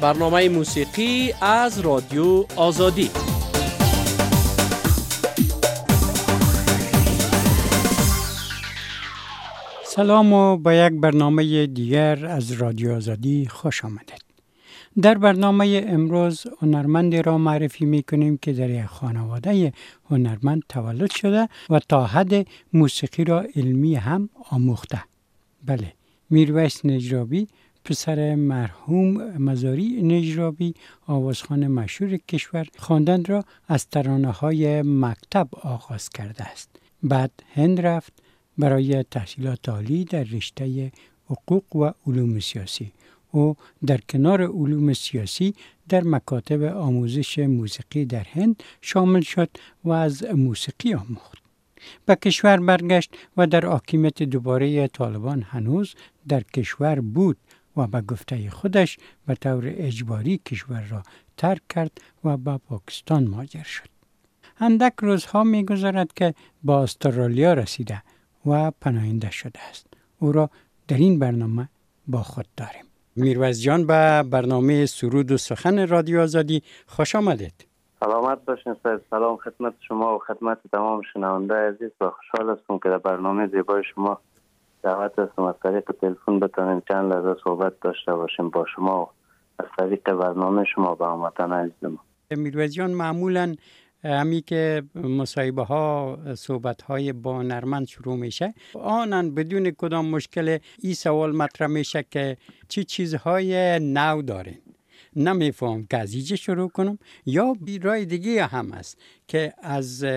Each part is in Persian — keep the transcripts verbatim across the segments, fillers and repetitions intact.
برنامه موسیقی از رادیو آزادی. سلام و با یک برنامه دیگر از رادیو آزادی خوش آمدید. در برنامه امروز هنرمندی را معرفی می کنیم که در یک خانواده هنرمند تولد شده و تا حد موسیقی را علمی هم آموخته. بله، میرویس نجرابی، پسر مرحوم مزاری نجرابی، آوازخوان مشهور کشور، خواندن را از ترانه‌های مکتب آغاز کرده است. بعد هند رفت برای تحصیلات عالی در رشته حقوق و علوم سیاسی. او در کنار علوم سیاسی در مکاتب آموزش موسیقی در هند شامل شد و از موسیقی آموخت. به کشور برگشت و در حاکمیت دوباره طالبان هنوز در کشور بود و به گفته خودش به طور اجباری کشور را ترک کرد و به پاکستان مهاجر شد. اندک روزها می‌گذرد که با استرالیا رسیده و پناهنده شده است. او را در این برنامه با خود داریم. میرویس جان، به برنامه سرود و سخن رادیو آزادی خوش آمدید. سلامت باشین. سلام خدمت شما و خدمت تمام شنونده عزیز و خوشحال هستم که در برنامه زیبای شما دعوت هستم از طریق تلفن بتونیم چند لحظه صحبت داشته باشیم با شما و از طریق برنامه شما با هموطن عزیزم. میرویس جان، معمولاً همی که مصاحبه ها صحبت های با هنرمند شروع میشه، آنن بدون کدام مشکل این سوال مطرح میشه که چی چیزهای نو دارین. نمیفهم که از اینجا شروع کنم یا رای دیگه هم است که از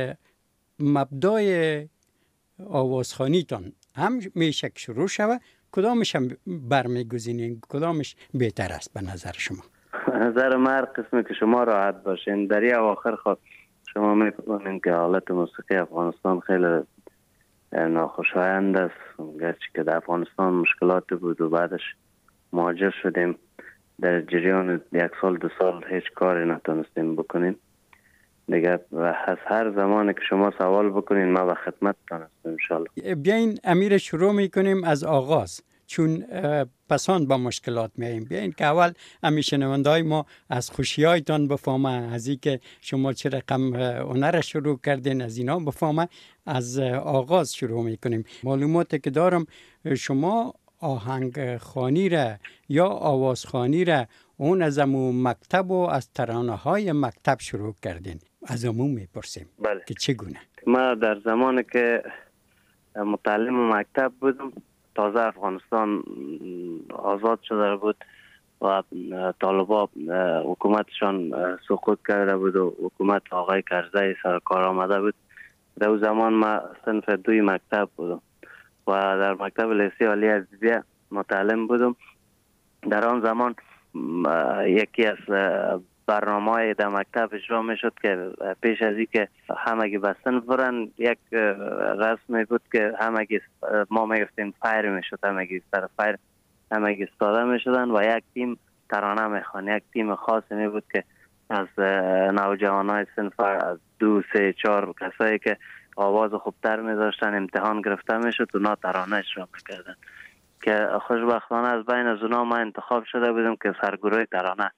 مبدای آوازخوانیتان هم میشه که شروع شود. کدامش هم برمیگزینین؟ کدامش بهتر است به نظر شما؟ نظر من قسمی که شما راحت باشین. در این اواخر خود شما می‌فهمین که حالت موسیقی افغانستان خیلی ناخوشایند است، گرچه که در افغانستان مشکلات بود و بعدش مهاجر شدیم. در جریان یک سال دو سال هیچ کاری نتونستیم بکنیم دیگه. و از هر زمانی که شما سوال بکنین ما به خدمتتان هستم انشالله. بیاین امیر شروع میکنیم از آغاز، چون پسان با مشکلات میاییم. بیاین که اول همی شنونده‌های ما از خوشی‌هایتان بفهمه، از این که شما چه رقم هنر شروع کردین از اینا بفهمه. از آغاز شروع میکنیم. معلوماتی که دارم شما آهنگ خوانی را یا آواز خوانی را اون از امو مکتب و از ترانه های مکتب شروع کردین. از امو میپرسیم بله. که چگونه؟ ما در زمانی که متعلم مکتب بودم، تازه افغانستان آزاد شده بود و طالبا حکومتشان سقوط کرده بود و حکومت آقای کرزی سرکار آمده بود. در اون زمان ما صنف دوی مکتب بودم و در مکتب لیسه عالی عزیزیه متعلم بودم. در آن زمان یکی از برنامه‌های در مکتب اجرا می شد که پیش از این که همگی به صنف برن، یک رسمی بود که همگی ما می گفتیم فایر می شد، همگی سر فایر همگی استاده می شدن و یک تیم ترانه می خوان. یک تیم خاصی می بود که از نوجوانای صنف از دو سه چهار کسایی که آواز خوبتر می داشتن امتحان گرفته می شد و نا ترانه اجرا می کردن که خوشبختانه از بین از اونا ما انتخاب شده بودم که سرگروه ترانه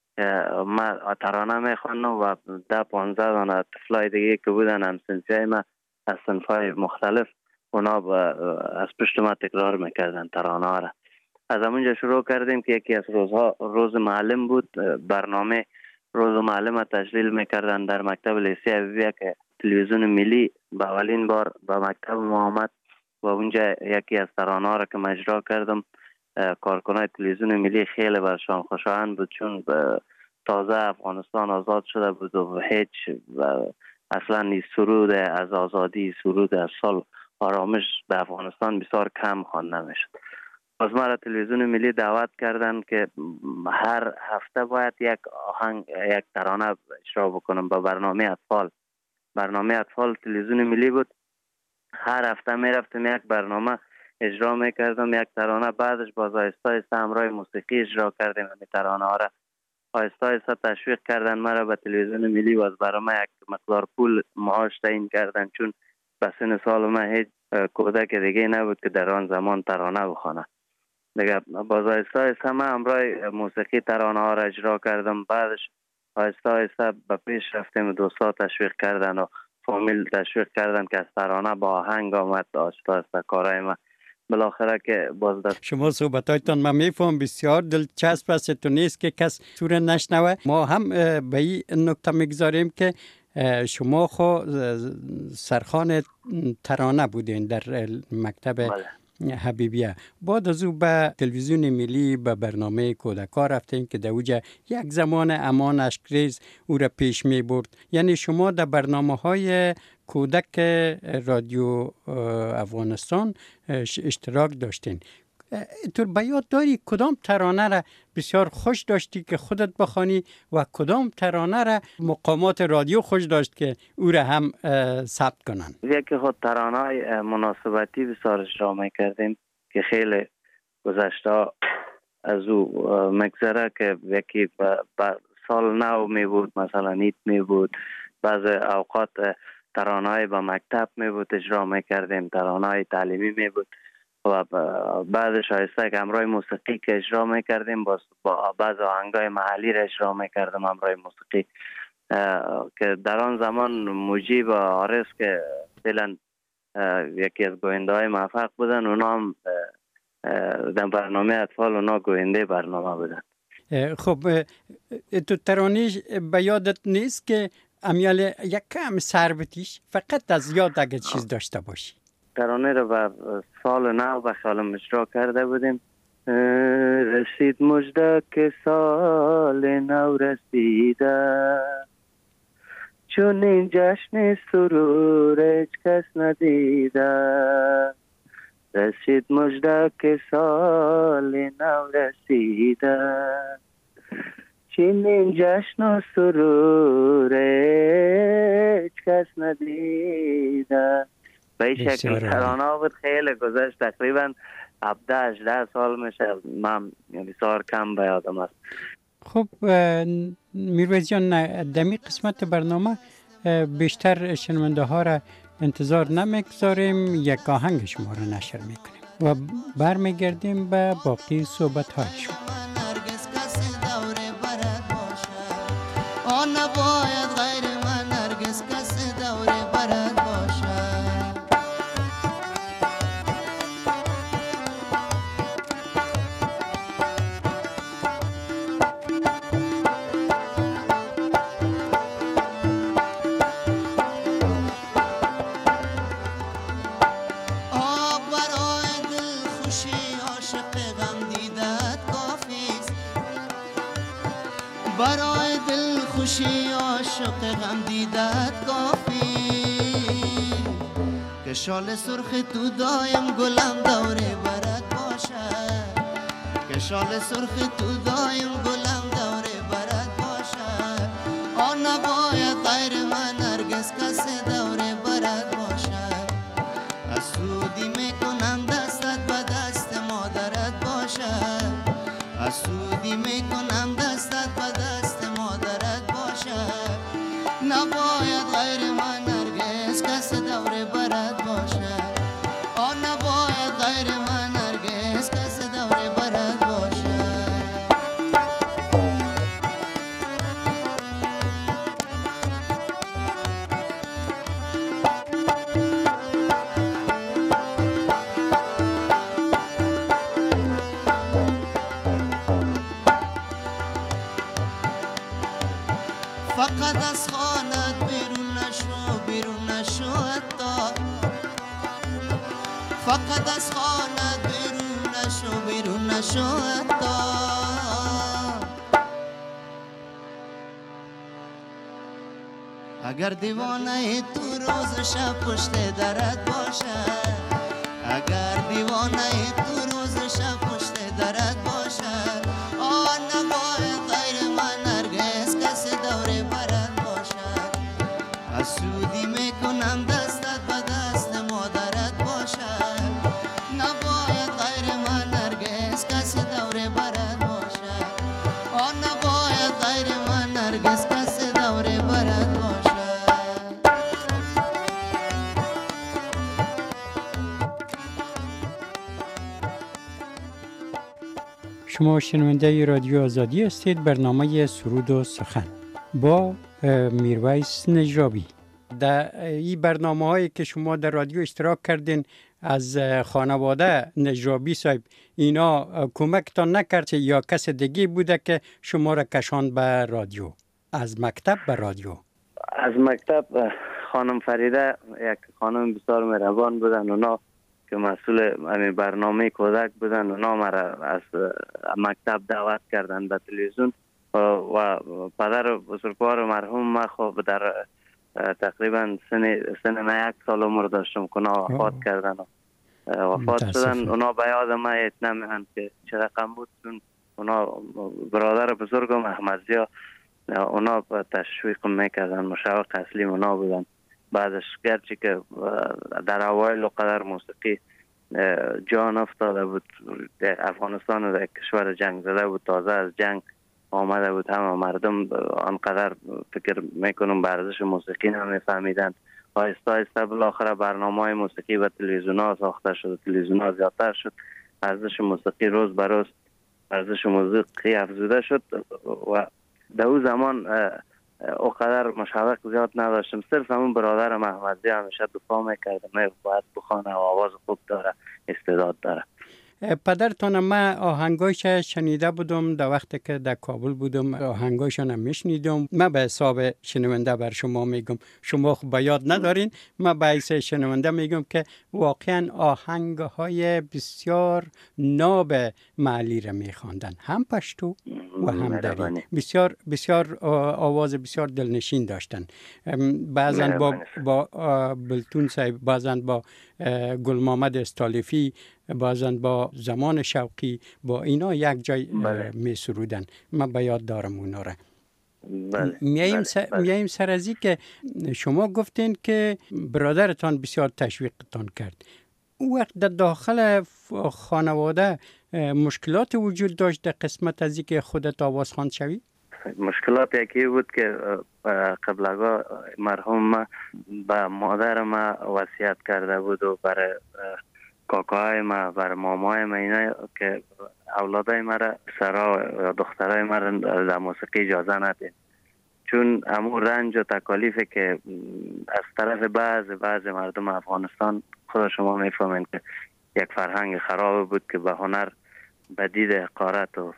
ما ترانه می خوانم و ده پانزده دانه طفلای دیگه که بودن همسنفیای ما از صنفای مختلف اونا از پشت ما تکرار میکردن ترانه ها را. از همونجا شروع کردیم که یکی از روزها روز معلم بود. برنامه روز معلم تشکیل میکردن در مکتب لیسه عزیزیه که تلویزیون ملی به اولین بار به مکتب ما آمد و اونجا یکی از ترانه ها را که اجرا کردم کارکنای تلویزیون ملی خیلی برشان خوشایند بود، چون تازه افغانستان آزاد شده بود و هیچ و اصلا این سرود از آزادی، سرود از سال آرامش در افغانستان بسیار کم خوانده میشد. از ما را تلویزیون ملی دعوت کردن که هر هفته باید یک آهنگ یک ترانه اجرا بکنم با برنامه اطفال. برنامه اطفال تلویزیون ملی بود. هر هفته میرفتم یک برنامه اجرا میکردم، یک ترانه. بعدش باز آهسته آهسته همراه موسیقی اجرا کردیم. همین ترانه ها را آهسته آهسته تشویق کردن مرا به تلویزیون ملی و از برای یک مقدار پول معاش تعیین کردن، چون به سن سال من هیچ کودک دیگه نبود که در آن زمان ترانه بخوانه. دیگه باز آهسته آهسته من همراه موسیقی ترانه ها را اجرا کردم. بعدش آهسته آهسته به پیش رفتیم، دوستا تشویق کردن و فامیل تشویق کردن که از ترانه با آهنگ آمد. آهسته آهسته کارهای من بالاخره که باز دست. شما صحبتایتان من میفهم بسیار دلچسب است، تو نیست که کس سور نشنوه. ما هم به این نکته میگذاریم که شما خو سرخوان ترانه بودین در مکتب بله. حبیبیه. بعد از او به تلویزیون ملی به برنامه کودکا رفتین که در اوجه یک زمان امان اشکریز او را پیش می برد. یعنی شما در برنامه های کودک رادیو افغانستان اشتراک داشتین. تو به یاد داری کدام ترانه را بسیار خوش داشتی که خودت بخوانی و کدام ترانه را مقامات رادیو خوش داشت که او را هم ثبت کنن؟ یکی خود ترانه های مناسبتی بسیار اجرا میکردیم که خیلی گذشته از او مگذره، که یکی با سال نو می بود، مثلا عید می بود، بعض اوقات ترانه های با مکتب می بود اجرا میکردیم، ترانه های تعلیمی می بود و بعدش آهسته که همراه موسیقی که اجرا میکردیم با بعض آهنگای محلی را اجرا میکردم همراه موسیقی، که در آن زمان مجیب و عارض که فعلا یکی از گوینده های موفق بودن، اونا هم در برنامه اطفال اونا گوینده برنامه بودن. خب تو ترانه به یادت نیست که امیال یک کم سر بتیش فقط از یاد اگه چیز داشته باشی؟ ترانه رو بر سال نو به خیالم اجرا کرده بودیم. رسید مژده که سال نو رسیده، چون این جشن سرور هیچ کس ندیده. رسید مژده که سال نو رسیده، چون این جشن و سرور هیچ کس ندیده. به این شکل ترانه بود. خیلی گذشت، تقریبا هفده هجده سال میشه، من بسیار کم به یادم است. خب میرویز جان، دمی قسمت برنامه بیشتر شنونده ها را انتظار نمیگذاریم، یک آهنگ شما را نشر میکنیم و برمیگردیم به باقی صحبت های شما. برای دل خوشی عاشق غم دیدت کافی، که شال سرخ تو دایم گلم دوره برات باشه، که شال سرخ تو دایم گلم دوره برات باشه. آن نباید غیر من هرگز کسی دوره برات باشه. حسودی میکنم دستت به دست مادرت باشه، حسودی میکنم دستت به دست مادرت باشه. نباید غیر من هرگز کس دوره برات باشه. آن نباید غیر من هرگز کس دوره برات باشه. فقط از خانت بیرون نشو، بیرون نشو حتی. فقط از خانت بیرون نشو، بیرون نشو حتی. اگر دیوانه تو روز شب پشت درت باشه، اگر دیوانه تو روز شب پشت درت باشه. آن نباید غیر من هرگز کسی دوره برات باشه. حسودی میکنم دستت به دست مادرت باشه. نباید غیر من هرگز کسی دوره برات باشه. آن نباید غیر من هرگز کسی دوره برات باشه. شما شنونده رادیو آزادی هستید. برنامه سرود و سخن با میرویس نجابی. در این برنامه هایی که شما در رادیو اشتراک کردین از خانواده نجابی صاحب، اینا کمکتان نکرد یا کس دیگه بوده که شما را کشاند به رادیو؟ از مکتب به رادیو؟ از مکتب خانم فریده، یک خانم بسیار مهربان بودن، اونا که مسئول برنامه کودک بودن، اونا مرا از مکتب دعوت کردن به تلویزیون و پدر بزرگوار مرحوم ما خب در تقریبا سن سن یک سال عمر داشتم که اونا وفات کردن و وفات شدن. اونا به یاد ما اتنا میهن که چه رقم بود، چون اونا برادر بزرگم احمدزیا اونا تشویق میکردن، مشوق اصلی اونا بودن. بعدش گرچه که در اوایل قدر موسیقی جان افتاده بود، افغانستان در کشور جنگ زده بود، تازه از جنگ آمده بود، همه مردم آنقدر فکر میکنم به ارزش موسیقی نمیفهمیدند. آهسته آهسته بالاخره برنامه‌های موسیقی و تلویزیون ها ساخته شد، تلویزیون ها زیادتر شد، ارزش موسیقی روز به روز ارزش موسیقی افزوده شد و در اون زمان اوقدر مشوق زیاد نداشتم. صرف همون برادرم احمدزی همیشه دفاع میکرده، می باید بخونه و آواز خوب داره، استعداد داره. پدرتان ما آهنگایش شنیده بودم در وقتی که در کابل بودم، آهنگایشان هم میشنیدم. من به حساب شنونده بر شما میگم، شما خب به یاد ندارین، من به حساب شنونده میگم که واقعا آهنگهای بسیار ناب معلی را میخواندن، هم پشتو و هم دری، بسیار بسیار آواز بسیار دلنشین داشتن. بعضن با با بلتون صاحب، بعضن با گل محمد استالفی، بعضن با زمان شوقی، با اینا یک جای می سرودن. من به یاد دارم اونا را. بله. میاییم سر، میاییم سر از این که شما گفتین که برادرتان بسیار تشویقتان کرد. او وقت در داخل خانواده مشکلات وجود داشت در قسمت از این که خودت آواز خوان شوی؟ مشکلات یکی بود که قبل اگه مرحوم ما به مادر ما وصیت کرده بود و برای کاکاهای ما، برای مامای ما، اینا که اولادای ما را، سرا یا دخترای ما را در موسیقی اجازه ندید، چون امور رنج و تکالیفی که از طرف بعض بعض مردم افغانستان، خود شما میفهمین که یک فرهنگ خراب بود که به هنر به دید حقارت و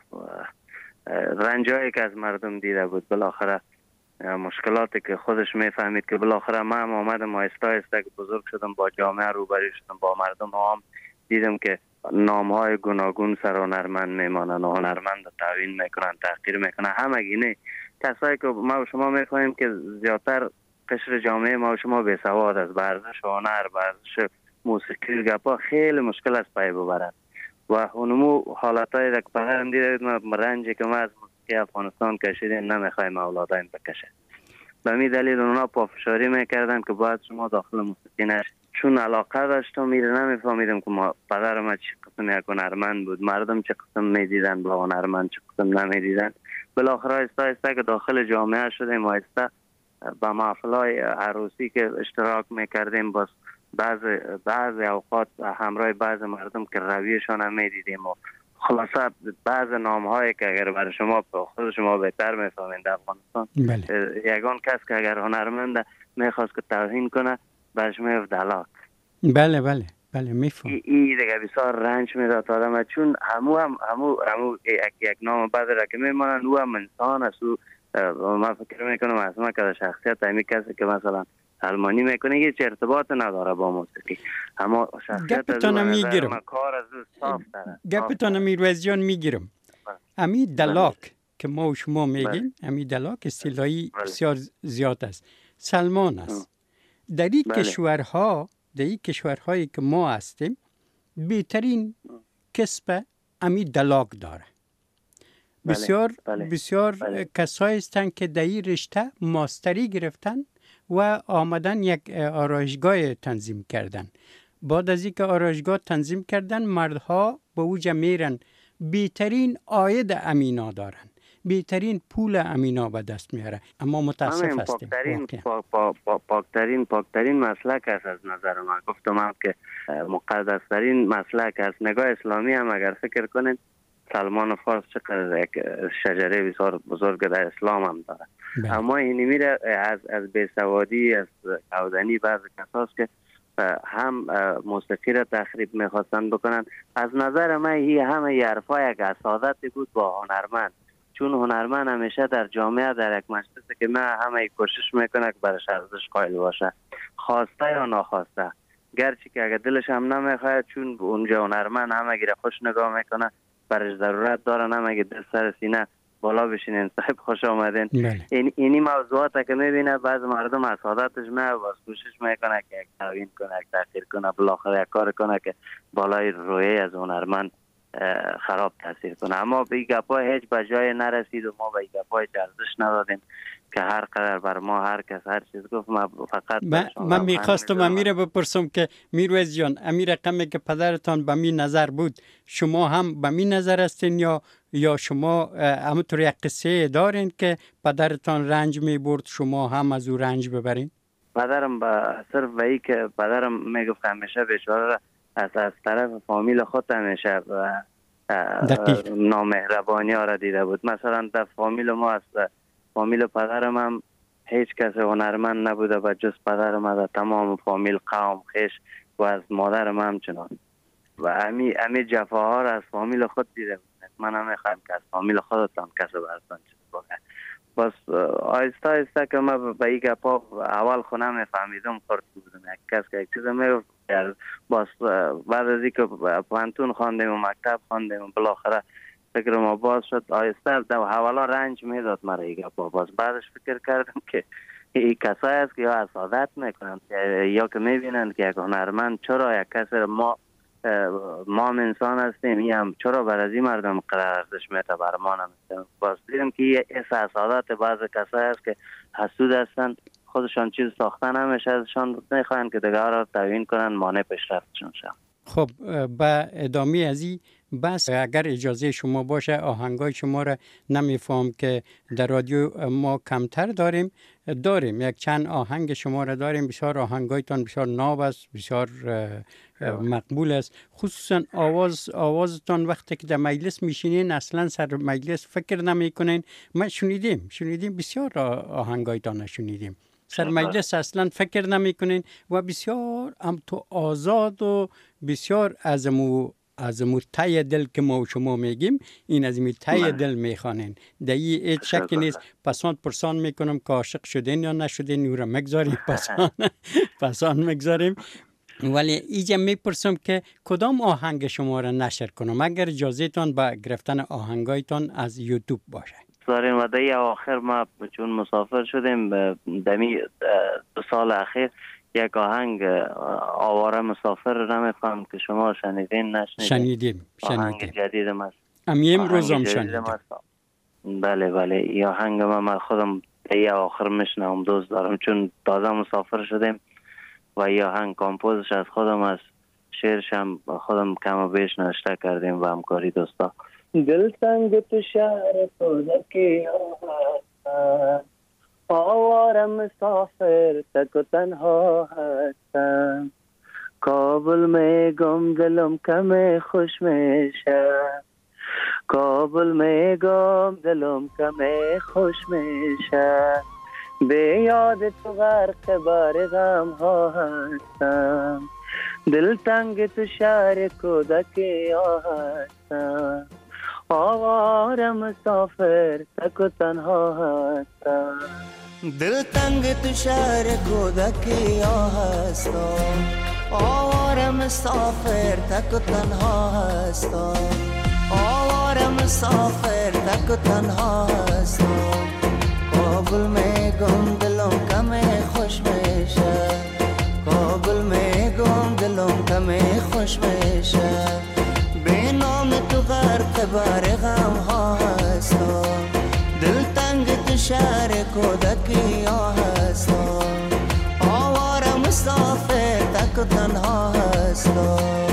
رنجایی که از مردم دیده بود، بالاخره مشکلاتی که خودش میفهمید که بالاخره من هم آمدم آهسته آهسته که بزرگ شدم، با جامعه روبرو شدم، با مردم هم دیدم که نامهای گوناگون سر هنرمند میمانن و هنرمند تعیین میکنن، تحقیر میکنن. همگینه کسایی که ما و شما میفهمیم که زیادتر قشر جامعه ما و شما بی سواد از ورزش هنر، ورزش موسیقی گپا خیلی مشکل است پای ببرن و اونمو حالتای که پدرم دیده ما رنجی که ما از موسیقی افغانستان کشیدیم نمیخوایم اولادایم بکشه. به می دلیل اونا پافشاری میکردن که باید شما داخل موسیقی نشید. چون علاقه داشتم میره نمیفهمیدم که ما پدر ما چه قسم یک هنرمند بود، مردم چه قسم میدیدن با هنرمند، چه قسم نمیدیدن. بالاخره آهسته آهسته که داخل جامعه شدیم، آهسته با محفلای عروسی که اشتراک میکردیم، باز بعض بعض اوقات همراه بعض مردم که رویشان هم میدیدیم و خلاصه بعض نامهایی که اگر برای شما خود شما بهتر میفهمین در افغانستان، بله. یگان کس که اگر هنرمند میخواست که توهین کنه برش میفت دلاک. بله بله بله میفهم. این ای دیگه بسیار رنج میداد آدم، چون همو هم همو همو یک یک نام بعد را که میمانن او هم انسان است. و من فکر میکنم اصلا که شخصیت همی کسی که مثلا سلمانی میکنه هیچ ارتباط نداره با موسیقی، اما شخصیت از اون نظر کار از اون صاف داره. گپتان میروزیان میگیرم. امی دلاک که ما و شما میگیم، امی دلاک اصطلاحی بسیار زیاد است. سلمان است. در این کشورها، در این کشورهایی که ما هستیم، بهترین کسب امی دلاک داره. بسیار بله، بله، بسیار بله. کسایی هستند که در این رشته ماستری گرفتن و آمدن یک آرایشگاه تنظیم کردن. بعد از اینکه آرایشگاه تنظیم کردن، مردها به اوجا میرن، بهترین عاید امینا دارن، بهترین پول امینا به دست میاره. اما متاسف هستیم. پاکترین پا پا پا پاکترین پاکترین مسلک است از نظر من. گفتم هم که مقدسترین مسلک است. نگاه اسلامی هم اگر فکر کنین، سلمان فارس چقدر یک شجره بسیار بزرگ در اسلام هم داره. اما اینی میره از از بیسوادی، از کودنی بعض کساست که هم موسیقی را تخریب میخواستن بکنن. از نظر من هی همه ی حرفا یک اسادتی بود با هنرمند، چون هنرمند همیشه در جامعه در یک مجلسی که من همه کوشش میکنه که برش ارزش قائل باشه، خواسته یا ناخواسته، گرچه که اگر دلش هم نمیخواد، چون اونجا هنرمند همه گیره خوش نگاه میکنه، برش ضرورت داره نمیگه دل سر سینه بالا بشینین صاحب خوش آمدین. این اینی موضوعات که میبینه بعض مردم از عادتش میاد باز کوشش میکنه که یک تاوین کنه، یک تاخیر کنه، بالاخره یک کار کنه که بالای رویه از هنرمند خراب تاثیر کنه. اما به این گپای هیچ به جای نرسید و ما به این گپای ارزش ندادیم که هر قدر بر ما هر کس هر چیز گفت. ما فقط من, من میخواستم امیر بپرسم که میرویز جان، امیر رقمی که پدرتان به می نظر بود شما هم به می نظر هستین یا یا شما همونطور یک قصه دارین که پدرتان رنج می برد شما هم از او رنج ببرین؟ پدرم با صرف به ای که پدرم میگفت همیشه بیچاره از از طرف فامیل خود همیشه نامهربانی ها را دیده بود. مثلا در فامیل ما از فامیل پدرم هم هیچ کس هنرمند نبوده و جز پدرم از تمام فامیل قوم خیش و از مادرم همچنان و امی امی جفاها را از فامیل خود دیده بود. من هم میخوایم که از فامیل خودتان کس برستان چیز بگه. بس آیسته آیسته که من به این گپا اول خونه میفهمیدم خورد بودم یک کس که یک چیز میگفت. بس بعد از اینکه پانتون خواندیم و مکتب خواندیم و بالاخره فکر ما باز شد، آیسته در حوالا رنج میداد مرا این گپا. باز بعدش فکر کردم که این کسایی است که یا اسادت میکنند یا که میبینند که یک هنرمند چرا یک کس ما ما انسان هستیم این هم چرا بر از این مردم قرار ارزش میده بر ما نمیده. باز دیدم که یه اسادت بعض کسایی است که حسود هستند، خودشان چیز ساختن همیشه ازشان میخواین که دیگر را توهین کنن مانع پیشرفتشون شد. خب با ادامه از این بس اگر اجازه شما باشه آهنگای شما را نمیفهم که در رادیو ما کمتر داریم داریم یک چند آهنگ شما را داریم. بسیار آهنگایتان بسیار ناب است، بسیار مقبول است، خصوصا آواز آوازتان وقتی که در مجلس میشینین اصلا سر مجلس فکر نمی کنین. ما شنیدیم شنیدیم بسیار آهنگایتان شنیدیم سر مجلس اصلا فکر نمی کنین و بسیار هم تو آزاد و بسیار از مو از مو تای دل که ما و شما میگیم این از می تای دل میخوانین. در این هیچ شکی نیست. پسان پرسان میکنم که عاشق شدین یا نشدین او را مگذاریم پسان پسان مگذاریم. ولی اینجا میپرسم که کدام آهنگ شما را نشر کنم اگر اجازه تان با گرفتن آهنگایتان از یوتیوب باشه. داریم و در آخر ما چون مسافر شدیم دمی دو سال اخیر یک آهنگ آواره مسافر نمیفهم که شما شنیدین نشنیدین؟ شنیدیم شنیدیم. آهنگ جدید ما امیم روزم شنیدیم. بله بله این آهنگ ما من خودم در آخر میشنم دوست دارم چون تازه مسافر شدیم و این آهنگ کامپوزش از خودم است، شعرش هم خودم کم و بیش نوشته کردیم و همکاری دوستا. دل تنگ تو شهر سودکی آواره مسافر تک و تنها هستم، کابل میگم دلم کم خوش میشه، کابل میگم دلم کم خوش میشه، به یاد تو غرق بار غم ها هستم، دل تنگ تو شهر کودکی هستم، آواره مسافر تک و تنها هستم، دل تنگ تو شهر کودکی هستم، آواره مسافر تک و تنها هستم، آواره مسافر تک و تنها هستم، کابل میگم دلم کم خوش میشه، کابل میگم دلم کم خوش میشه، به نام تو غرق بار غم ها هستم، دل تنگ تو شهر کودکی هستم، آواره مسافر تک و تنها هستم.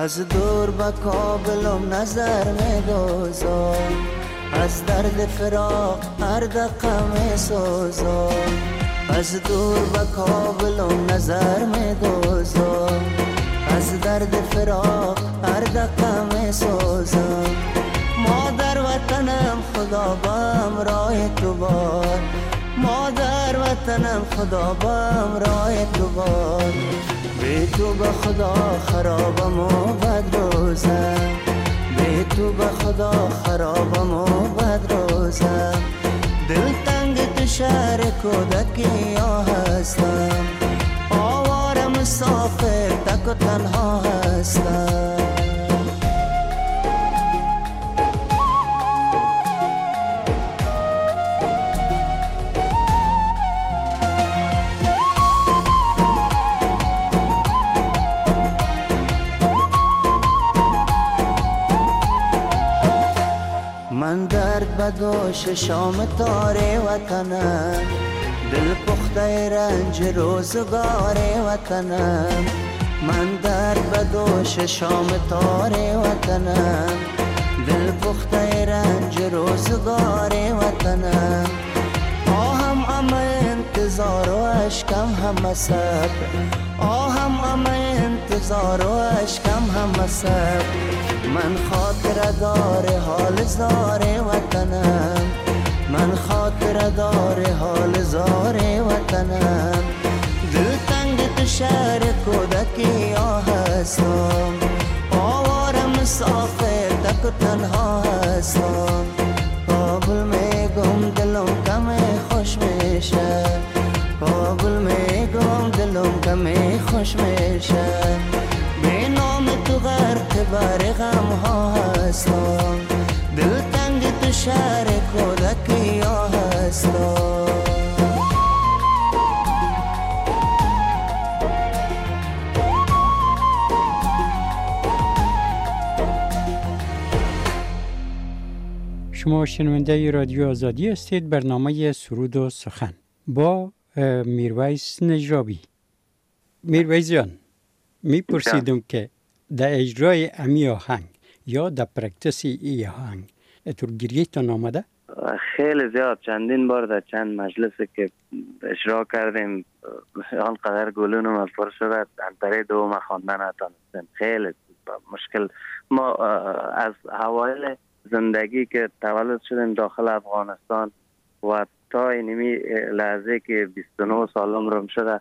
از دور به کابلم نظر می‌دوزم، از درد فراق هر دقیقه می‌سوزم. از دور به کابلم نظر می‌دوزم، از درد فراق هر دقیقه می‌سوزم. مادر وطنم خدا بام راه تو باد، مادر وطنم خدا بام راه تو باد. بی تو به خدا خرابم و بد روزم، بی تو به خدا خرابم و بد روزم. دل تنگ تو شهر کودکی ها هستم، آواره مسافر تک و تنها هستم. من درد بدوش شام تاره وطنم، دل پخته رنج روزگار وطنم. من درد بدوش شام تاره وطنم، دل پخته رنج روزگار وطنم. آهم اما انتظار و اشکم هم صبر، آهم اما انتظار و اشکم هم صبر. من خاطر دار حال زار وطنم، من خاطر دار حال زار وطنم. دل تنگ تو شهر کودکی ها هستم، آواره مسافر تک و تنها هستم. کابل میگم دلم کمی خوش میشه، کابل میگم دلم کمی خوش میشه. به نام تو غرق بر غم ها هستم، دل تنگ تو شهر کودکی ها هستم. شما شنونده رادیو آزادی هستید. برنامه سرود و سخن با میرویس نجابی. میرویس جان، میپرسیدم که در اجرای امی آهنگ یا در پرکتسی ای آهنگ اتور گریهتان آمده؟ خیلی زیاد، چندین بار در چند مجلسی که اجرا کردیم آنقدر گلونم از پر شده انتره دوم خواندن نتانستیم. خیلی مشکل. ما از اوایل زندگی که تولد شدیم داخل افغانستان و تا اینمی لحظه که بیست و نه سالم رو شده،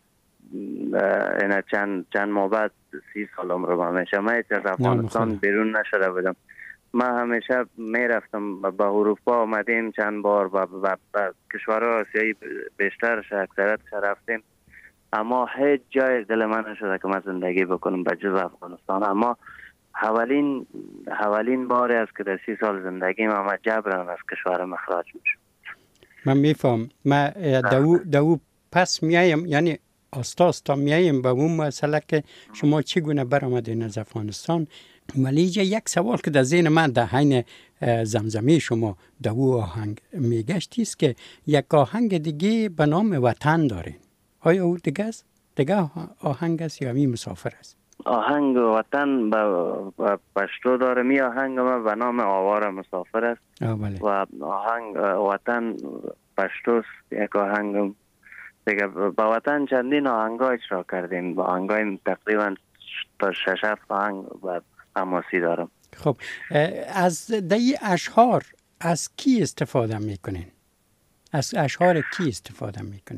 اینا چند چند ماه بعد سی سالم رو همیشه من از افغانستان بیرون نشده بودم. من همیشه میرفتم به اروپا، آمدیم چند بار و به کشورهای آسیایی بیشترش اکثرتش رفتیم، اما هیچ جای دل من نشده که من زندگی بکنم به جز افغانستان. اما اولین اولین باری است که در سی سال زندگی من جبران از کشور مخراج میشم. من میفهم. من دو دو پس میایم، یعنی آستا آستا میایم به اون مسئله که شما چگونه برآمدین از افغانستان. ولی یک سوال که در ذهن من در حین زمزمه شما دو آهنگ میگشتی است که یک آهنگ دیگه به نام وطن دارین. آیا او دیگه است؟ دیگه آهنگ است یا می مسافر است؟ آهنگ وطن به پشتو داره. می آهنگ ما به نام آوار مسافر است. بله. و آهنگ وطن پشتوست یک آهنگ دیگه. به وطن چندین آهنگ اجرا کردیم، با آهنگ تقریبا تا شش هفت آهنگ و حماسی دارم. خب از دی اشعار از کی استفاده میکنین؟ از اشعار کی استفاده میکنین؟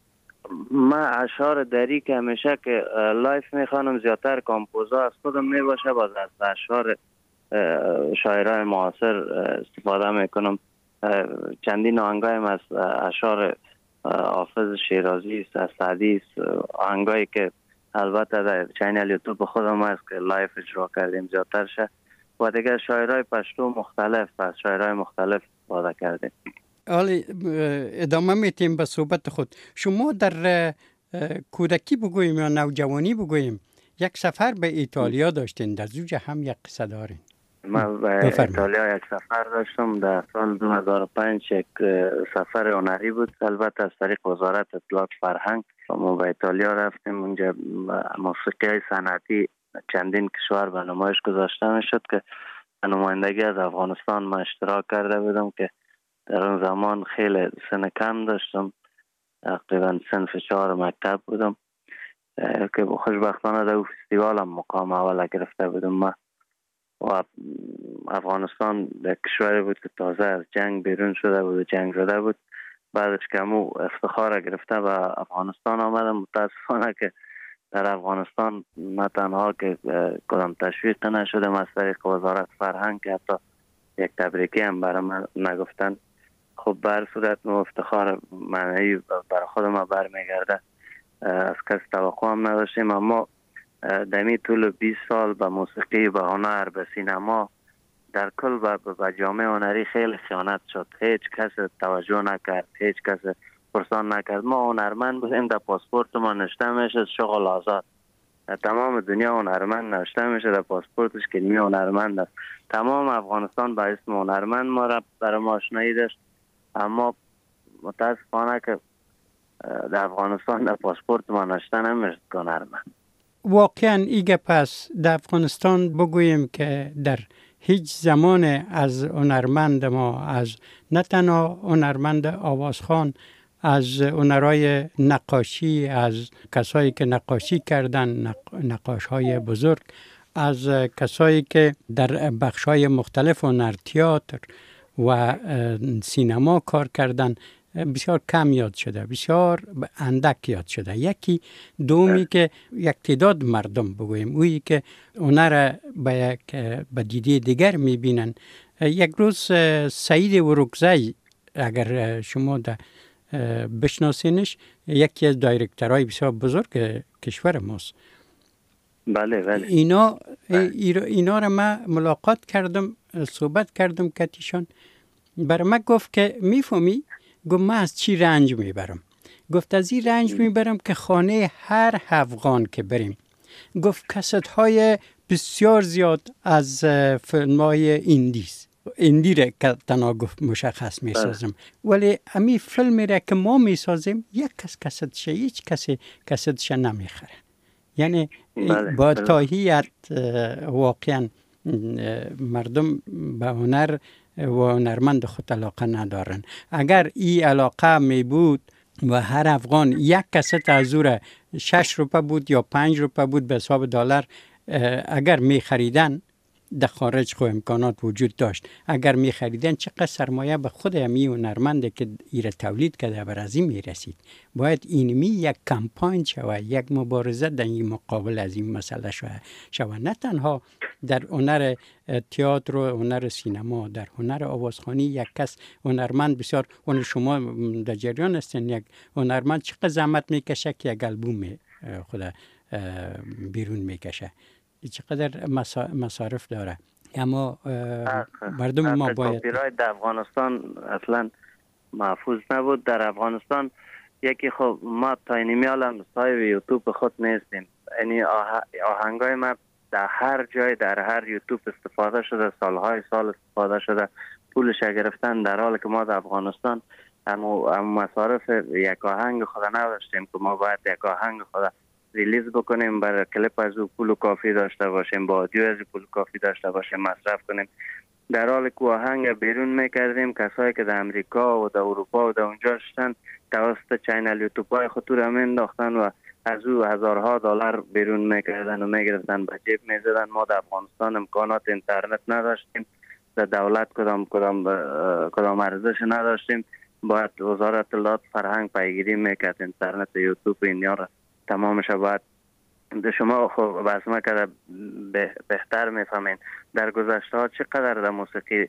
من اشعار دری که همیشه که لایف میخوانم زیادتر کامپوزا از خودم میباشه، باز از اشعار شاعران معاصر استفاده میکنم. چندین آهنگایم از اشعار حافظ شیرازی است، از سعدی است، آهنگایی که البته در چینل یوتیوب خودم هست که لایف اجرا کردیم زیادتر شه، و دیگه شاعرای پشتو مختلف از شاعرای مختلف استفاده کردیم. حالی ادامه میتیم به صحبت خود. شما در کودکی بگوییم یا نوجوانی بگوییم یک سفر به ایتالیا داشتین، در زوج هم یک قصه دارین. من به ایتالیا یک سفر داشتم در سال دو هزار و پنج. یک سفر هنری بود، البته از طریق وزارت اطلاعات فرهنگ. ما به ایتالیا رفتیم، اونجا موسیقی های سنتی چندین کشور به نمایش گذاشته می شد که نمایندگی از افغانستان ما اشتراک کرده بودم که در اون زمان خیلی سن کم داشتم، تقریبا صنف چهار مکتب بودم که خوشبختانه در فستیوال هم مقام اول گرفته بودم ما. و افغانستان در کشوری بود که تازه از جنگ بیرون شده بود و جنگ شده بود. بعدش که همو افتخار گرفته به افغانستان آمدم. متاسفانه که در افغانستان نه تنها که کدام تشویق نشده از طریق وزارت فرهنگ که حتی یک تبریکی هم برای من نگفتن. خب بر صورت نو افتخار معنی برای خود ما برمیگرده، از کس توقع هم نداشتیم. اما دمی طول بیست سال به موسیقی، به هنر، به سینما، در کل به جامعه هنری خیلی خیانت شد. هیچ کس توجه نکرد، هیچ کس پرسان نکرد. ما هنرمند بودیم، در پاسپورت ما نوشته میشه شغل آزاد. در تمام دنیا هنرمند نوشته میشه در پاسپورتش که نیمه هنرمند است. تمام افغانستان با اسم هنرمند ما را برای ما آشنایی داشت، اما متاسفانه که در افغانستان در پاسپورت ما نوشته نمیشه که هنرمند. واقعا ایگه پس در افغانستان بگوییم که در هیچ زمان از هنرمند ما، از نه تنها هنرمند آوازخوان، از هنرهای نقاشی، از کسایی که نقاشی کردن، نقاش های بزرگ، از کسایی که در بخش های مختلف هنر، تئاتر و سینما کار کردن، بسیار کم یاد شده، بسیار اندک یاد شده. یکی دومی که یک تعداد مردم بگویم اویی که هنر به یک به دیده دیگر میبینن. یک روز سعید ورکزی، اگر شما در بشناسینش، یکی از دایرکترهای بسیار بزرگ کشور ماست. بله بله. اینا اینا را من ملاقات کردم، صحبت کردم کتیشان. برای من گفت که میفهمی؟ گفت من از چی رنج میبرم؟ گفت از این رنج میبرم که خانه هر افغان که بریم، گفت کست های بسیار زیاد از فیلم های ایندیست ایندی را که تنها گفت مشخص میسازم، ولی امی فیلمی را که ما میسازیم یک کس کستشه، هیچ کسی کستشه نمیخره. یعنی با تاهیت واقعا مردم به هنر و هنرمند خود علاقه ندارن. اگر این علاقه می بود و هر افغان یک کست از او را شش روپه بود یا پنج روپه بود به حساب دلار اگر می خریدن، در خارج خو امکانات وجود داشت، اگر می خریدن چقدر سرمایه به خود امی هنرمنده که ایره تولید کرده بر از این می رسید. باید اینمی یک کمپاین شوه، یک مبارزه در این مقابل از این مسئله شوه. نه تنها در هنر تئاتر و هنر سینما، در هنر آوازخوانی یک کس هنرمند بسیار، اون شما در جریان هستین، یک هنرمند چقدر زحمت میکشه که یک البوم خود بیرون میکشه، چقدر مصارف داره. اما مردم ما باید کپی رایت در افغانستان اصلا محفوظ نبود. در افغانستان یکی خب ما تا اینمیال هم صاحب یوتیوب خود نیستیم، یعنی آهنگای ما در هر جای در هر یوتیوب استفاده شده، سالهای سال استفاده شده، پولش گرفتن، در حالی که ما در افغانستان اما مصارف یک آهنگ خود نداشتیم که ما باید یک آهنگ خود ریلیز بکنیم، برای کلیپ از او پول کافی داشته باشیم، با آدیو از پول کافی داشته باشیم، مصرف کنیم. در حالی که آهنگ بیرون میکردیم، کسایی که در امریکا و در اروپا و در اونجا شدن توسط چینل یوتیوب های خود را مینداختن و از او هزارها دلار بیرون میکردن و میگرفتن به جیب میزدن. ما در افغانستان امکانات اینترنت نداشتیم، در دولت کدام کدام کدام ارزش نداشتیم، باید وزارت اطلاعات فرهنگ پیگیری میکرد اینترنت یوتیوب اینیا را تمامش. باید در شما خب بحث ما که بهتر میفهمین در گذشته ها چقدر در موسیقی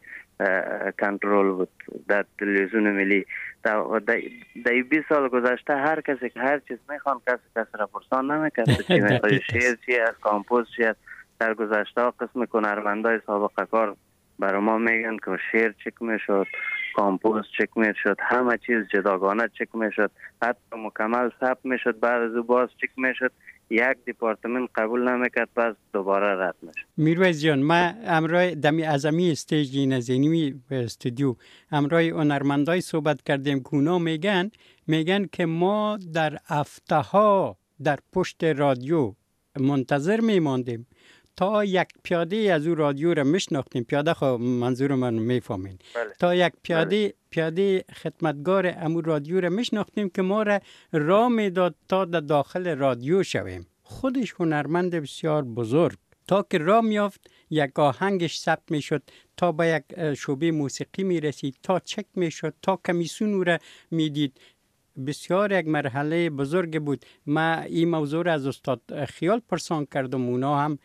کنترل بود در تلویزیون ملی. در بیست سال گذشته هر کسی که هر چیز میخوان کسی کسی را پرسان نمیکرد چی میخواد، شعر چی است، کامپوز چی است. در گذشته ها قسم هنرمندای سابقه کار برای ما میگن که شعر چک میشد، کامپوز چک میشد، همه چیز جداگانه چک میشد، حتی مکمل ثبت میشد، بعد از او باز چک میشد، یک دیپارتمنت قبول نمیکرد، پس دوباره رد میشد. میرویز جان، ما امروز دمی ازمی استیج نزینی استودیو امروز هنرمندای صحبت کردیم که اونا میگن میگن که ما در هفته ها در پشت رادیو منتظر میماندیم تا یک پیاده از او رادیو را میشناختیم. پیاده خو منظور من میفهمین. بله. تا یک پیاده پیاده خدمتگار امو رادیو را میشناختیم که ما را راه میداد تا در داخل رادیو شویم. خودش هنرمند بسیار بزرگ. تا که راه میافت یک آهنگش ثبت میشد، تا به یک شعبه موسیقی میرسید، تا چک میشد، تا کمیسیون او را میدید. بسیار یک مرحله بزرگ بود. ما این موضوع را از استاد خیال پرسان کردم، اونا هم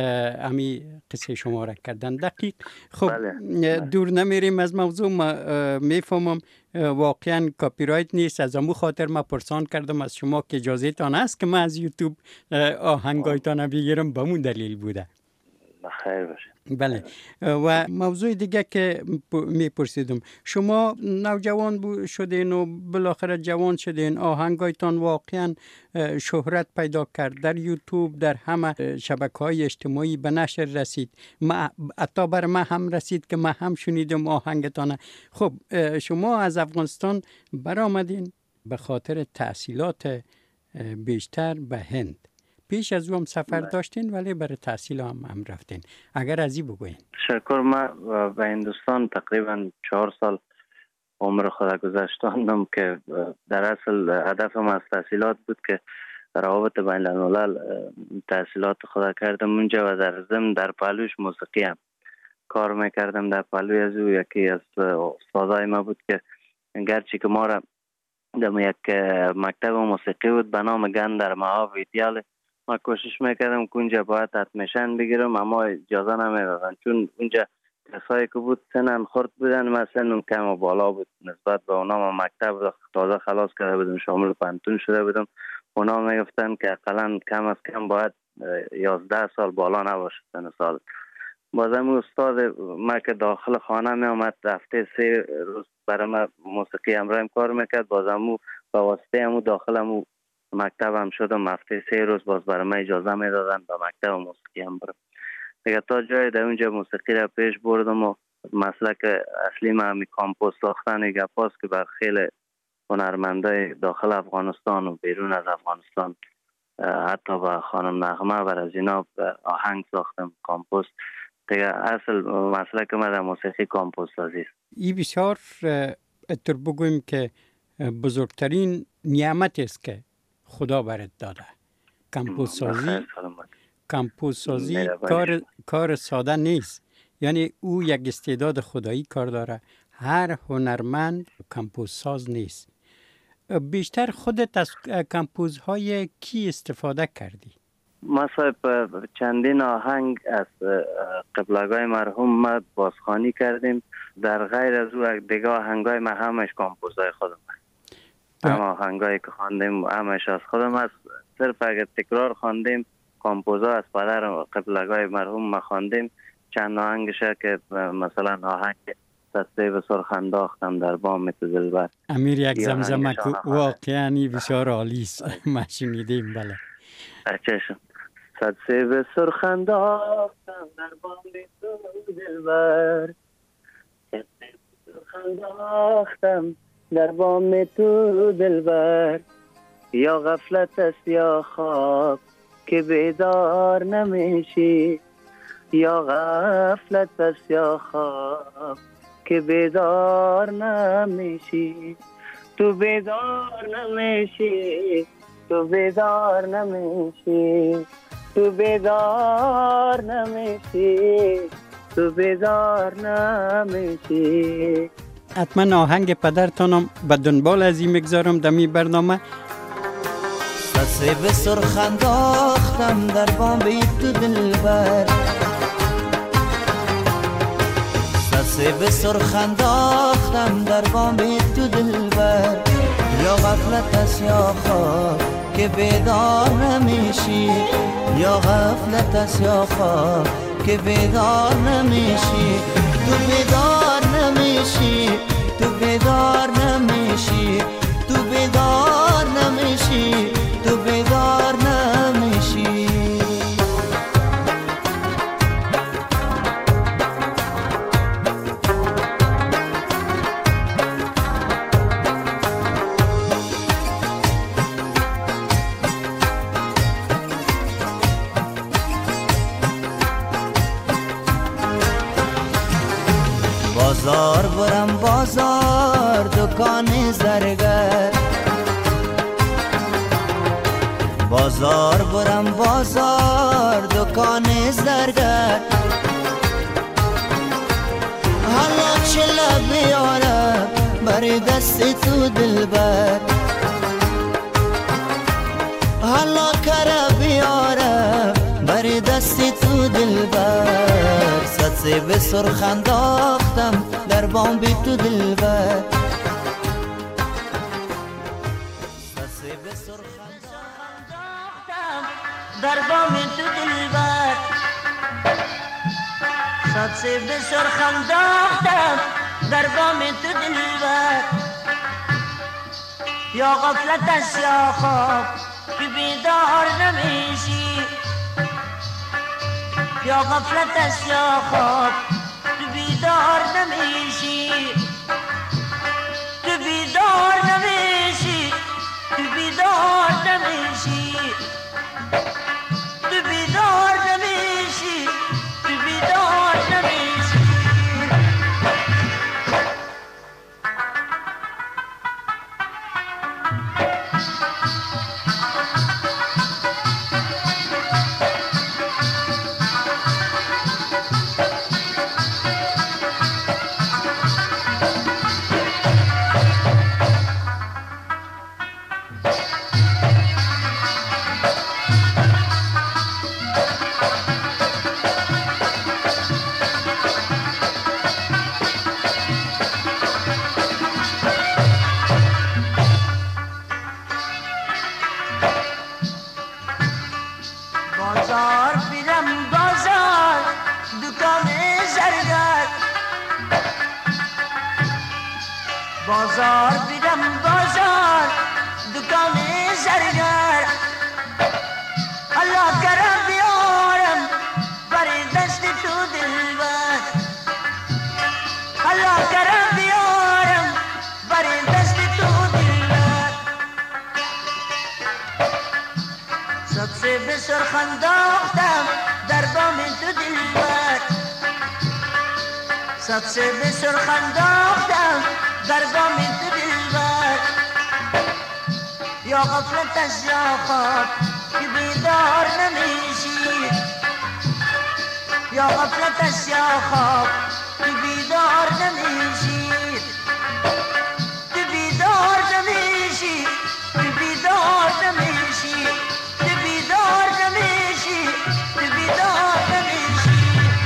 امی قصه شما را کردن دقیق. خب بله. دور نمیریم از موضوع. ما میفهمم واقعا کاپی رایت نیست، از امو خاطر ما پرسان کردم از شما که اجازه تان است که ما از یوتیوب آهنگایتان بگیرم، به مون دلیل بوده. خیر باشه. بله. و موضوع دیگه که میپرسیدم، شما نوجوان شدین و بالاخره جوان شدین، آهنگایتان واقعا شهرت پیدا کرد، در یوتیوب در همه شبکه‌های اجتماعی به نشر رسید. ما حتی بر ما هم رسید که ما هم شنیدم آهنگتان. خب شما از افغانستان برآمدین به خاطر تحصیلات بیشتر به هند. پیش از او هم سفر داشتین ولی برای تحصیل هم, هم رفتین. اگر از این بگوین. شکر. ما به هندوستان تقریبا چهار سال عمر خود گذاشتم که در اصل هدفم از تحصیلات بود که روابط بین الملل تحصیلات خود کردم اونجا و در ضمن در پهلوش موسیقی هم کار میکردم. در پهلوی از او یکی از استادای ما بود که گرچه که ما را در یک مکتب موسیقی بود به نام گندر مهاویدیال، ما کوشش میکردم که اونجا باید ادمیشن بگیرم اما اجازه نمیدادن، چون اونجا کسایی که بود سنن خورد بودن، من سنم کم و بالا بود نسبت به اونا. ما مکتب تازه خلاص کرده بودم، شامل پانتون شده بودم. اونا میگفتن که اقلا کم از کم باید یازده سال بالا نباشه سن سال. بازم استاد ما که داخل خانه می آمد هفته سه روز برای ما موسیقی همراهم کار میکرد، بازم با واسطه همو داخل همو مکتب هم شدم. هفته سه روز باز برای من اجازه میدادن به مکتب موسیقی هم برم دیگه. تا جای در اونجا موسیقی را پیش بردم و مسلک اصلی ما همی کامپوز ساختن گپاست که بر خیلی هنرمندای داخل افغانستان و بیرون از افغانستان، حتی با خانم نغمه بر از اینا آهنگ ساختم کامپوز دیگه. اصل مسلک ما در موسیقی کامپوز سازی است. این بسیار اتر بگویم که بزرگترین نعمت است که خدا برات داده. کامپوز سازی کامپوز سازی کار کار ساده نیست. یعنی او یک استعداد خدایی کار داره. هر هنرمند کامپوز ساز نیست. بیشتر خودت از کامپوزهای کی استفاده کردی؟ ما صاحب چندین آهنگ از قبلگاه مرحوم ما بازخوانی کردیم. در غیر از او دیگه آهنگای ما همش کامپوزهای خودم هست. هم آهنگایی که خواندیم همش از خودم هست. صرف اگر تکرار خواندیم کامپوزها از پدر قبلگاه مرحوم ما خواندیم. چند آهنگشه که مثلا آهنگ دسته به سرخ انداختم در بام تو دلبر، امیر یک زمزمه واقعا بسیار عالی است. ما شنیدیم. بله چشم. دسته به سرخ انداختم در بام تو دلبر، دسته به سرخ انداختم در بام تو دلبر، یا غفلت است یا خواب که بیدار نمیشی، یا غفلت است یا خواب که بیدار نمیشی، تو بیدار نمیشی، تو بیدار نمیشی، تو بیدار نمیشی، تو بیدار نمیشی. حتما آهنگ پدرتانم به دنبال از این میگذارم دمی برنامه. سسه به سرخ انداختم در بام تو دلبر، سسه به سرخ انداختم در بام تو دلبر، یا غفلت است یا خواب که بیدار نمیشی، یا غفلت است یا خواب که بیدار نمیشی، تو بیدار نمیشی، تو بیدار نمیشی، تو بیدار نمیشی، تو بیدار نمیشی. برم بازار دکان زرگر، بازار برم بازار دکان زرگر، حالا چله بیارم بر دست تو دلبر، حالا کره بیارم بر دست تو دلبر، صد سیب سرخ انداختم در بام بی تو دلبر، صد سیب سرخ انداختم در بام تو دلبر، صد سیب سرخ انداختم در بام تو دلبر، یا غفلت است یا خواب که بیدار نمیشی، یا غفلت است یا خواب تو بیدار نمیشی، تو بیدار نمیشی، تو بیدار نمیشی، تو بیدار نمیشی، تو بیدار نمیشی. بازار بیرم بازار دکان زرگر، بازار بیرم بازار دکان زرگر، الله کرم بیارم بر دست تو دلبر، الله کرم بیارم بر دست تو دلبر، صد سیب سرخ انداختم در بام تو دلبر، صد سیب سرخ انداختم در بام تو دلبر، یا غفلت است یا خواب که بیدار نمیشی، یا غفلت است یا خواب که بیدار نمیشی، تو بیدار نمیشی، تو بیدار نمیشی، تو بیدار نمیشی، تو بیدار نمیشی.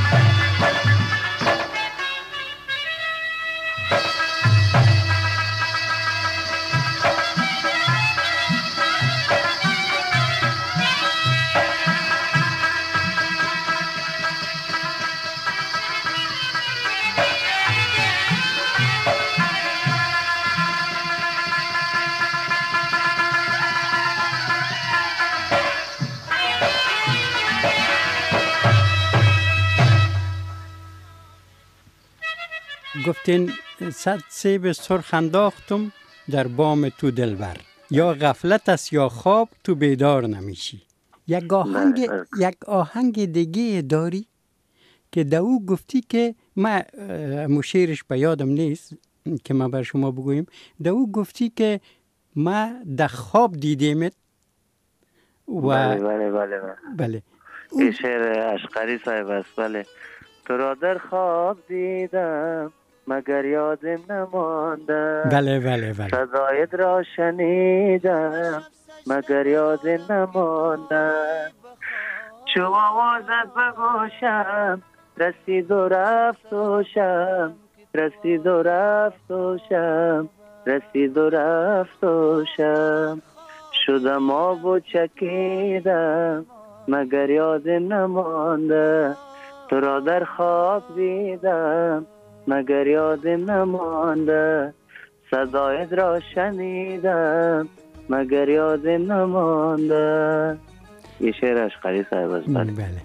گفتین صد سیب سرخ انداختم در بام تو دلبر، یا غفلت است یا خواب تو بیدار نمیشی. یک آهنگ یک آهنگ دیگه داری که در او گفتی که ما مشیرش به یادم نیست که ما بر شما بگویم، در او گفتی که ما در خواب دیدیمت و بله بله بله بله, بله. این شعر اشقری صاحب است. بله. تو را در خواب دیدم مگر یادم نمانده، بله بله بله. صدایت را شنیدم مگر یادم نمانده، چو آوازت بگوشم رسید و رفت و شم، رسید و رفت و شم، رسید و رفت و شم، شدم آب و چکیدم مگر یادم نمانده، تو را در خواب دیدم مگر یادم نمانده، صدایت را شنیدم مگر یادم نمانده. یه شعر اشقری صاحب است. بله.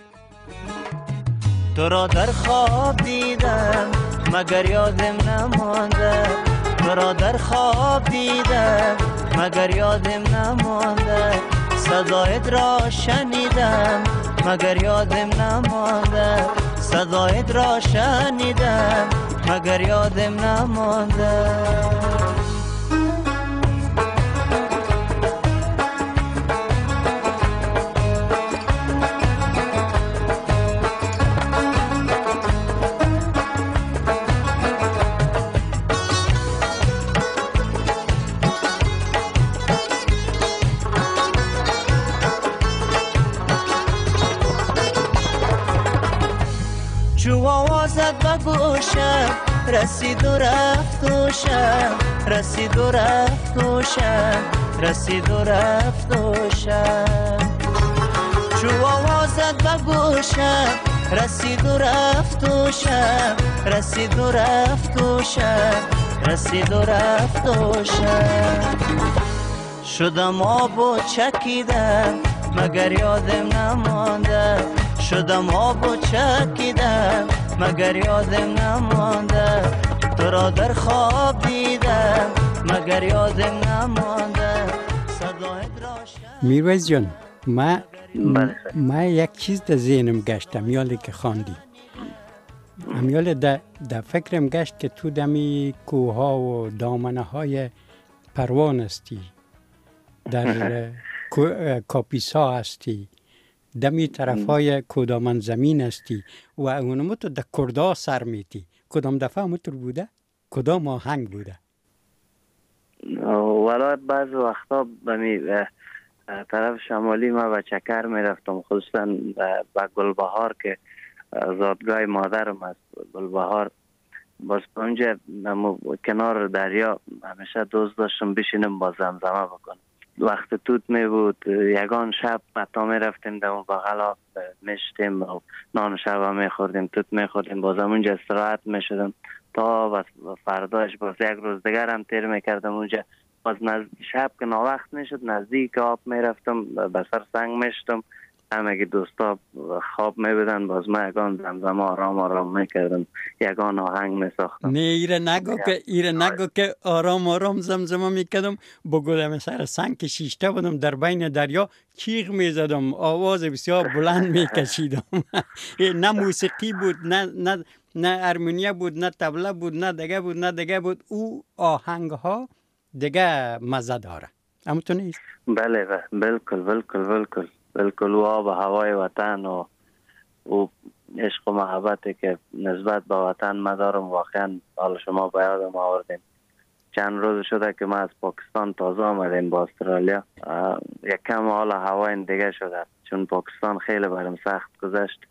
تو را در خواب دیدم مگر یادم نمانده، تو را در خواب دیدم مگر یادم نمانده، صدایت را شنیدم مگر یادم نمانده، صدایت را شنیدم مگر یادم نمانده. چو آوازت به گوشم رسید و رفت و شم، رسید و رفت و شم، رسید و رفت و شم. چو آوازت به گوشم رسید و رفت و شم، رسید و رفت و شم، رسید و رفت و شم. شدم آب و چکیدم مگر یادم نمانده، شدم آب و چکیدم مگر یادم نمانده. تو را در خواب دیدم مگر یادم نمانده. صدایت را شنیدم. میرویس جان، ما ما یک چیز در ذهنم گشت امیالی که خواندی. امیال در در فکرم گشت که تو دمی کوها و دامنه های پروان هستی، در کاپیسا هستی، دمی طرف های کدامن زمین هستی و اونمو تو در کردا سر میتی. کدام دفعه همونطور بوده؟ کدام آهنگ بوده؟ ولی بعض وقتا بمی طرف شمالی ما به چکر میرفتم، خصوصا به گلبهار که زادگاه مادرم است. گلبهار باز اونجا کنار دریا همیشه دوست داشتم بشینم با زمزمه بکنم. وقت توت می بود یگان شب متا می رفتیم در اون بغلا میشتیم و نان شب می خوردیم، توت می خوردیم، باز اونجا استراحت می شدم تا فرداش باز یک روز دیگر هم تیر می کردم اونجا. باز نز... شب که ناوقت می شد نزدیک آب می رفتم به سر سنگ می شدم، همه دوستا خواب می بدن، باز ما یگان زمزمه آرام آرام می کردم، یگان آهنگ می ساختم. نه ایره نگو که ایره نگو که آرام آرام زمزمه می کردم. بگودم سر سنگ که شیشته بودم در بین دریا چیغ می زدم، آواز بسیار بلند می کشیدم. نه موسیقی بود، نه نه نه ارمونیا بود، نه طبله بود، نه دگه بود، نه دگه بود. او آهنگ ها دیگه مزه داره. اما تو نیست؟ بله بله بالکل بالکل بالکل بالکل. و آب و هوای وطن و و عشق و محبتی که نسبت به وطن ما دارم واقعا حال شما به یادم آوردین. چند روز شده که ما از پاکستان تازه آمدیم با استرالیا. یک کم حال هوای دیگه شده چون پاکستان خیلی برام سخت گذشت.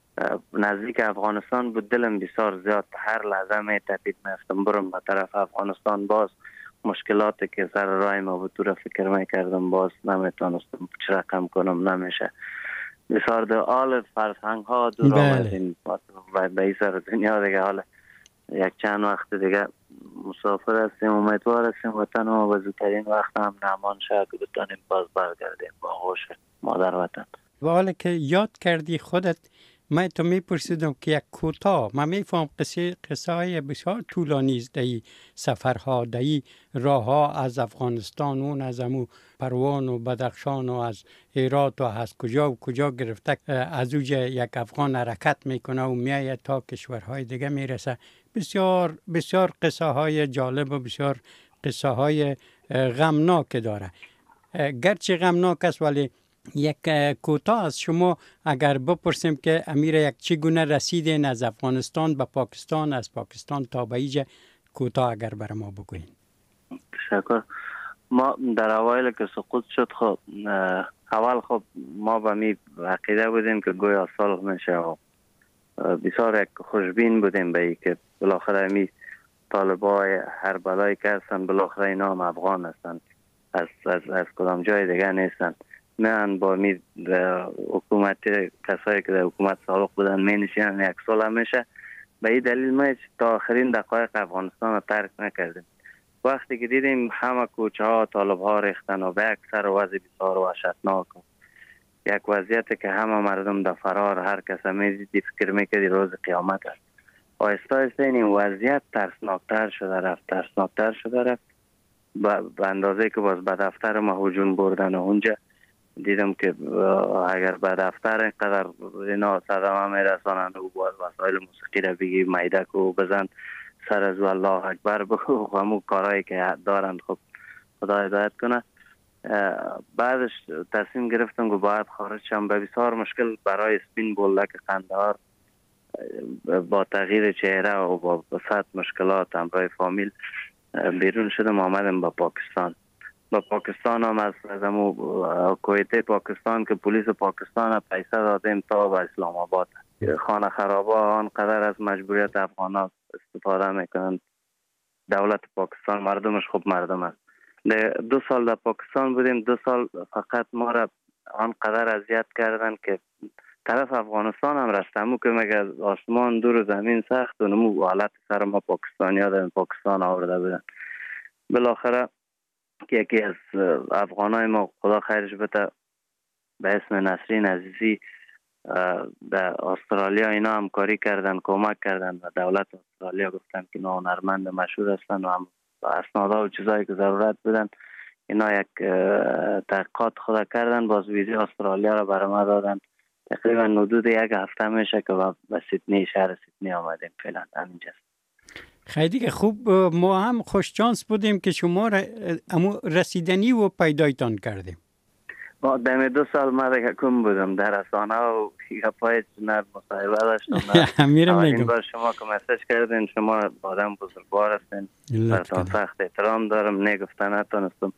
نزدیک افغانستان بود، دلم بسیار زیاد هر لحظه می تپید میفتم برم به طرف افغانستان. باز مشکلاتی که سر راه ما بود تو را فکر میکردم، باز نمیتونستم چه رقم کنم، نمیشه. بسیار در حال فرسنگ ها دور آمدیم به این سر دنیا دیگه. حالا یک چند وقت دیگه مسافر هستیم، امیدوار هستیم وطن ما به زودترین وقت هم نمان شد که بتانیم باز برگردیم با هوش مادر وطن. و حالا که یاد کردی خودت، من تو میپرسیدم که یک کوتاه، من میفهم قصه قصه های بسیار طولانی است در سفرها، در راه ها از افغانستان، اون از امو پروان و بدخشان و از هرات و از کجا و کجا گرفته از اوجه یک افغان حرکت میکنه و میایه تا کشورهای دیگه میرسه. بسیار بسیار قصه های جالب و بسیار قصه های غمناک داره. گرچه غمناک است ولی یک کوتاه از شما اگر بپرسیم که امیر یک چگونه رسیدین از افغانستان به پاکستان، از پاکستان تا به اینجا، کوتاه اگر بر ما بگوین. تشکر. ما در اوایل که سقوط شد خب اول خب ما به می عقیده بودیم که گویا صلح میشه و بسیار یک خوشبین بودیم به این که بالاخره می طالبای هر بلایی که هستن بالاخره اینا هم افغان هستن، از از از کدام جای دیگه نیستن. من با می حکومت کسایی که در حکومت سابق بودن می نشینن یک سال میشه. به این دلیل ما تا آخرین دقایق افغانستان رو ترک نکردیم. وقتی که دیدیم همه کوچه ها طالب ها ریختن و به یک سر وضع بسیار وحشتناک، یک وضعیت که همه مردم در فرار، هر کس میدیدی فکر میکردی روز قیامت است. آهسته آهسته این وضعیت ترسناکتر شده رفت ترسناکتر شده رفت به اندازه که باز به دفتر ما هجوم بردن و اونجا دیدم که اگر به دفتر اینقدر اینا صدمه میرسانند و باز وسایل موسیقی را بگی میدک و بزن سر از الله اکبر بگو و همون کارهایی که دارند خب خدا هدایت کنه. بعدش تصمیم گرفتم که باید خارج شم. به بسیار مشکل برای سپین بولدک قندهار با تغییر چهره و با بسیط مشکلات همراه فامیل بیرون شدم، آمدم با پاکستان. با پاکستان هم از امو کویته پاکستان که پلیس پاکستان پیسه دادیم تا به اسلام آباد. خانه خرابا آنقدر از مجبوریت افغان ها استفاده میکنند. دولت پاکستان مردمش خوب مردم است. دو سال در پاکستان بودیم، دو سال فقط ما را آنقدر اذیت کردن که طرف افغانستان هم رفتمو که مگه آسمان دور و زمین سخت و نمو حالت سر ما پاکستانی ها در پاکستان آورده بودن. بالاخره که یکی از افغانای ما خدا خیرش بده به اسم نسرین عزیزی در استرالیا اینا همکاری کردن، کمک کردن و دولت استرالیا گفتن که اینا هنرمند مشهور هستن و هم اسنادها و چیزایی که ضرورت بودن اینا یک تحقیقات خدا کردن، باز ویزی استرالیا را برای ما دادن. تقریبا حدود یک هفته میشه که به سیدنی، شهر سیدنی آمدیم فعلا همینجاست. خیلی خوب. ما هم خوش شانس بودیم که شما رسیدنی و پیدایتان کردیم. با دم دو سال ما دیگه کم بودم در رسانه و پای چنر مصاحبه داشتم. میرم میگم بار شما که مسیج کردین، شما آدم بزرگوار هستین، براتون سخت احترام دارم، نگفتن نتونستم.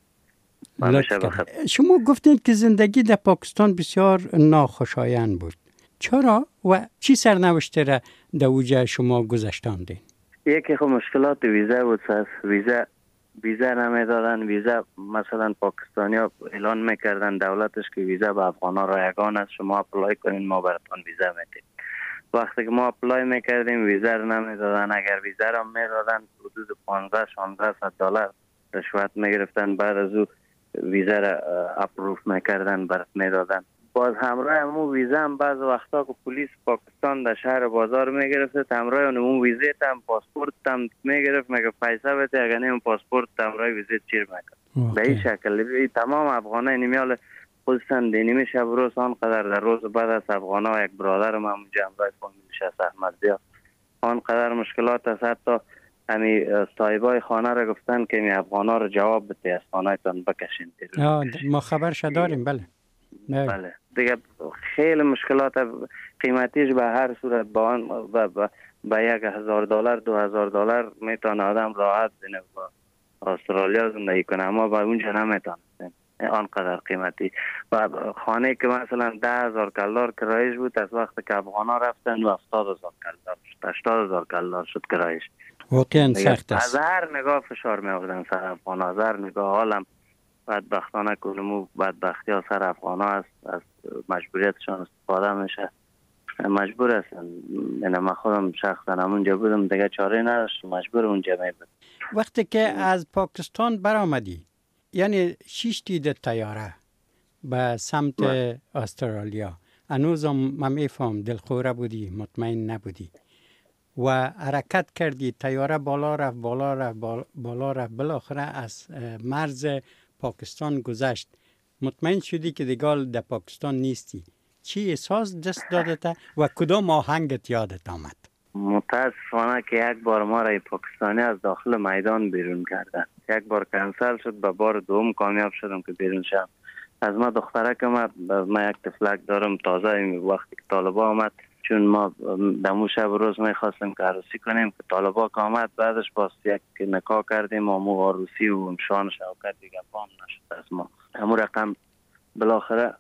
شما گفتید که زندگی در پاکستان بسیار ناخوشایند بود. چرا و چی سرنوشته را در اوجه شما گذشتاندین؟ یکی خب مشکلات ویزا بود. ویزا ویزا نمیدادن. ویزا مثلا پاکستانی ها اعلان میکردن دولتش که ویزا به افغان ها رایگان است، شما اپلای کنین ما براتون ویزا میدیم. وقتی که ما اپلای میکردیم ویزا رو نمیدادن. اگر ویزا رو میدادن حدود پانزده شانزده صد دلار رشوت میگرفتن، بعد از او ویزا را اپروف میکردن برات میدادن. باز همراه همون ویزا هم بعض وقتا که پلیس پاکستان در شهر بازار میگرفت، همراه همون ویزا هم پاسپورت هم میگرفت، مگه پیسه بده اگر نه پاسپورت همراه ویزا چیر میکرد. به این شکل تمام افغانای نمیال خودشان دینی شب روز آنقدر در روز بعد از افغانا یک برادر ما اونجا همراه فامیلش است احمد بیا آنقدر مشکلات است. حتی همی صاحبای خانه را گفتن که می افغانا را جواب بده از خانه‌تان بکشین. ما خبرش داریم. بله بله دیگه خیلی مشکلات قیمتیش به هر صورت با آن با, با یک هزار دلار دو هزار دلار میتونه آدم راحت بینه با استرالیا زندگی کنه، اما با اونجا نمیتونه آنقدر قیمتی. و خانه که مثلا ده هزار کلدار کرایش بود، از وقت که افغانا رفتن و هفتاد هزار کلدار شد، هشتاد هزار کلدار شد کرایش. واقعا سخت است. از هر نگاه فشار می آوردن سر افغانا، از هر نگاه. حالم بدبختانه کنمو بدبختی ها سر افغان ها است، از مجبوریتشان استفاده میشه، مجبور هستن. یعنی من خودم شخصا همونجا بودم دیگه چاره نداشت، مجبور اونجا می بود. وقتی که از پاکستان برآمدی یعنی شش تید طیاره به سمت استرالیا، هنوزم من میفهم دلخوره بودی، مطمئن نبودی و حرکت کردی، طیاره بالا رفت بالا رفت بالا رفت، بالاخره از مرز پاکستان گذشت، مطمئن شدی که دیگه در پاکستان نیستی. چی احساس دست دادت و کدام آهنگت یادت آمد؟ متاسفانه که یک بار ما را پاکستانی از داخل میدان بیرون کردن. یک بار کنسل شد، به بار دوم کامیاب شدم که بیرون شدم. از ما دختره که ما, ما یک تفلک دارم تازه وقتی که طالبا آمد، چون ما دمو شب روز میخواستیم که عروسی کنیم که طالبا که آمد، بعدش باز یک نکاح کردیم و مو عروسی و شان شوکت دیگه پام نشد از ما. همون رقم بالاخره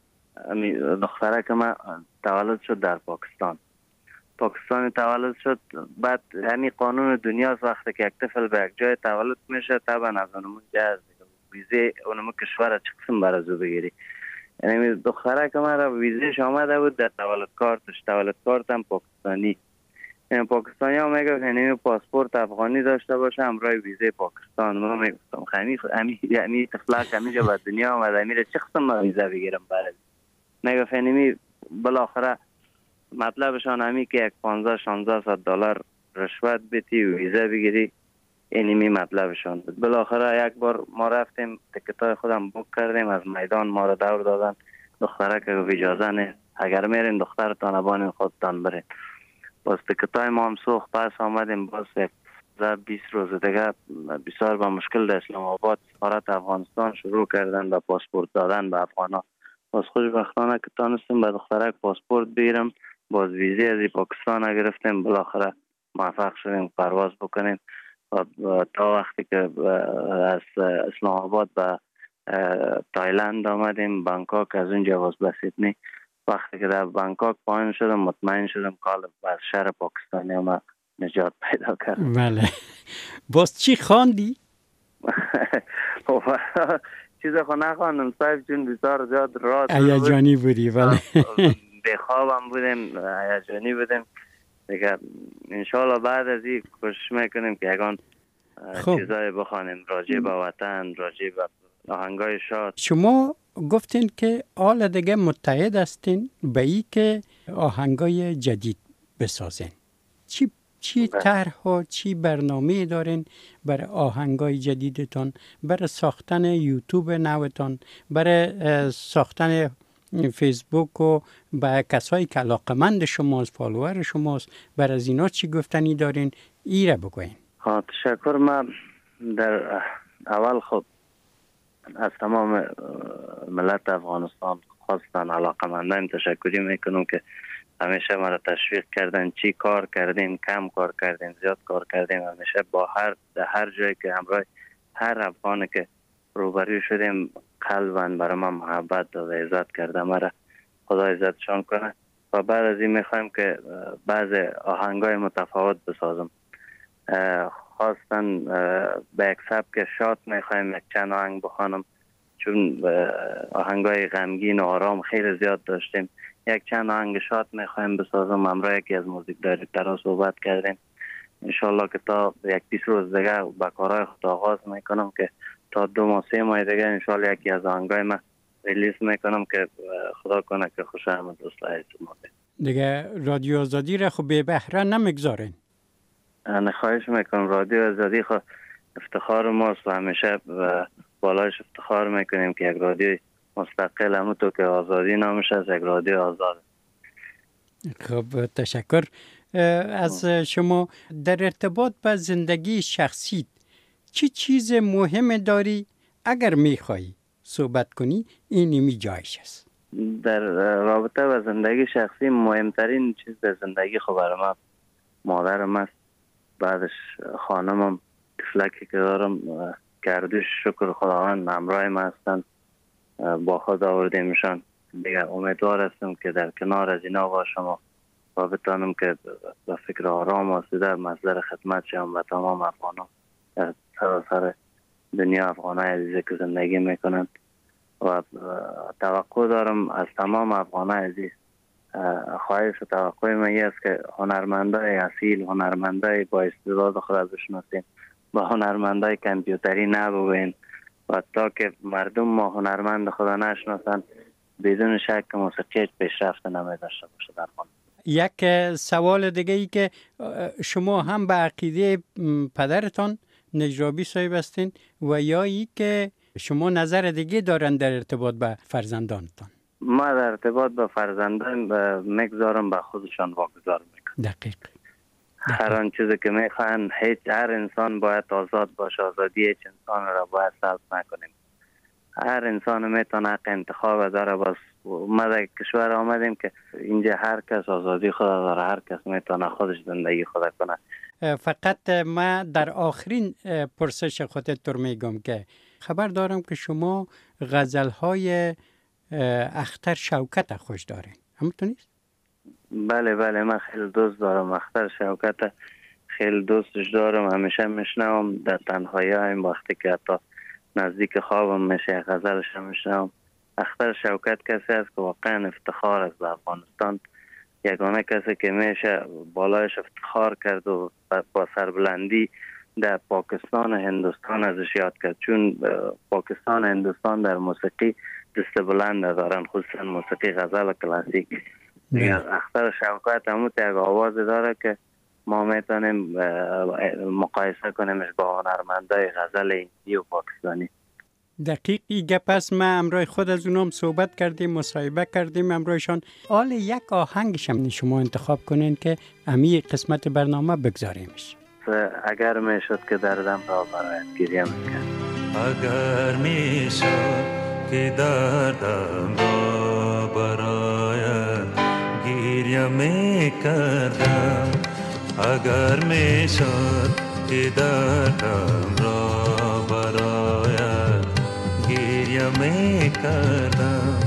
دختره که ما تولد شد در پاکستان. پاکستان تولد شد. بعد یعنی قانون دنیاست وقتی که یک طفل به یک جای تولد میشه طبعا از اونمون جهاز ویزه اونمون کشور چه قسم برازو بگیری. یعنی دختره که من را ویزهش آمده بود در تولد کارتش، تولد کارت هم پاکستانی. یعنی پاکستانی ها میگفت یعنی پاسپورت افغانی داشته باشه همراه ویزه پاکستان. من میگفتم خیلی یعنی طفلک همیجا به دنیا آمده میره چه قسم ما ویزه بگیرم برای میگفت یعنی بالاخره مطلبشان همی که یک پانزده شانزده صد دلار رشوت بدی و ویزه بگیری، اینی می مطلبشان بود. بالاخره یک بار ما رفتیم تکتای خودم بوک کردیم، از میدان ما را دور دادن. دختره که اجازه نیست، اگر میرین دخترتان بانین خودتان برین. باز تکتای ما هم سوخت، پس آمدیم باز پانزده بیست روز دیگه بسیار با مشکل در اسلام آباد سفارت افغانستان شروع کردن به پاسپورت دادن به افغانا. باز خوشبختانه که تانستیم به دخترک پاسپورت بگیرم، باز ویزی از پاکستان گرفتیم، بالاخره موفق شدیم پرواز بکنیم و تا وقتی که از اسلام آباد به تایلند آمدیم بانکوک، از اونجا باز به سیدنی. وقتی که در بانکوک پایین شدم مطمئن شدم که از شهر پاکستانی ما نجات پیدا کردم. بله. باز چی خواندی؟ چیز خو نخواندم صاحب، چون بسیار زیاد رات هیجانی بودی. بله. بخوابم بودیم، هیجانی بودیم دیگه. انشالله بعد از این کوشش میکنیم که یگان چیزای بخوانیم راجع به وطن، راجع به آهنگای شاد. شما گفتین که حالا دیگه متحد هستین به ای که آهنگای جدید بسازین. چی چی طرح و چی برنامه دارین برای آهنگای جدیدتان، برای ساختن یوتیوب نوتان، برای ساختن فیسبوک و با کسایی که علاقمند شماست، فالوور شماست، برای از اینا چی گفتنی دارین؟ ایره بگوین. ها تشکر. من در اول خب از تمام ملت افغانستان خواستن علاقمندان تشکری میکنم که همیشه ما را تشویق کردن. چی کار کردیم، کم کار کردیم، زیاد کار کردیم، همیشه با هر در هر جایی که همراه هر افغانی که روبرو شدیم قلباً برای ما محبت و عزت کرده. مرا خدا عزتشان کنه. و بعد از این میخوایم که بعض آهنگای متفاوت بسازم. خواستن به یک سبک شاد میخوایم یک چند آهنگ بخوانم، چون آهنگای غمگین و آرام خیلی زیاد داشتیم. یک چند آهنگ شاد میخوایم بسازم. همراه یکی از موزیک دایرکترها صحبت کردیم. انشالله که تا یک بیست روز دیگه با کارهای خود آغاز میکنم که تا دو ماه سه ماه دیگه انشالله یکی از آهنگای من ریلیز میکنم که خدا کنه که خوش آمد دوستای شما. دیگه رادیو آزادی را خب به بهره نمیگذارین. انا خواهش میکنم. رادیو آزادی خب افتخار ماست و همیشه بالایش افتخار میکنیم که یک رادیو مستقل همونطور که آزادی نامش از یک رادیو آزاد. خب تشکر از شما. در ارتباط با زندگی شخصی چی چیز مهم داری اگر میخوایی صحبت کنی این می جایش است؟ در رابطه با زندگی شخصی مهمترین چیز در زندگی خب برای من مادرم است، بعدش خانمم، طفلکی که دارم که اردوش شکر خداوند همراه ما هستن، با خود آوردیمشان دیگه. امیدوار هستم که در کنار از اینا باشم و بتانم که به فکر آرام و در مصدر خدمت شم و تمام افغانان در سراسر دنیا، افغانای عزیزی که زندگی میکنن. و توقع دارم از تمام افغانای عزیز، خواهش و توقع من است که هنرمندای اصیل، هنرمندای با استعداد خود بشناسیم، با هنرمندای کامپیوتری نبوین و تا که مردم ما هنرمند خدا نشناسن بدون شک موسیقی پیشرفت نمی‌داشته باشه در افغانستان. یک سوال دیگه ای که شما هم به عقیده پدرتان نجرابی صاحب هستین و یا ای که شما نظر دیگه دارن در ارتباط به فرزندانتان؟ ما در ارتباط به فرزندان میگذارم به خودشان واگذار میکنم. دقیق. هر آن چیزی که میخوان، هیچ هر انسان باید آزاد باشه. آزادی هیچ انسان را باید سلب نکنیم. هر انسان میتونه حق انتخاب داره. باز ما در کشور آمدیم که اینجا هر کس آزادی خود داره، هر کس میتونه خودش زندگی خود کنه. فقط ما در آخرین پرسش خودت رو میگم که خبر دارم که شما غزل‌های اختر شوکت خوش دارین، همونطور نیست؟ بله بله، من خیلی دوست دارم اختر شوکت، خیلی دوستش دارم. همیشه میشنوم در تنهایی هایم، وقتی که حتی نزدیک خوابم میشه غزلش میشنوم. اختر شوکت کسی است که واقعا افتخار است به افغانستان. یگانه کسی که میشه بالایش افتخار کرد و با سربلندی در پاکستان و هندوستان ازش یاد کرد، چون پاکستان و هندوستان در موسیقی دست بلند دارن، خصوصا موسیقی غزل و کلاسیک. اختر شوکت همون یک آواز داره که ما میتونیم مقایسه کنیمش با هنرمندای غزل هندی و پاکستانی. دقیق این گپ است. ما امروز خود از اونام صحبت کردیم، مصاحبه کردیم امروزشان. حالا یک آهنگش هم شما انتخاب کنین که امی قسمت برنامه بگذاریمش. اگر میشد که دردم را برایت گریه میکرد. اگر میشد که دردم را برایت گریه میکردم، اگر میشد که دردم را برایت گریه میکردم.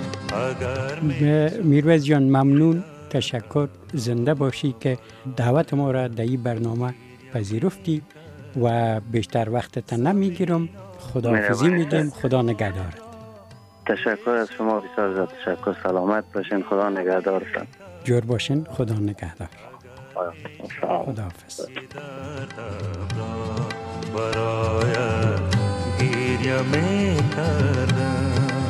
میرویس جان ممنون، تشکر، زنده باشی که دعوت ما را در این برنامه پذیرفتی و بیشتر وقتت نمیگیرم. خداحافظی میگیم. خدا نگهدارت. تشکر از شما، بسیار زیاد تشکر. سلامت باشین، خدا نگهدارتان. جور باشین، خدا نگهدار. خداحافظ. برای گریه میکردم.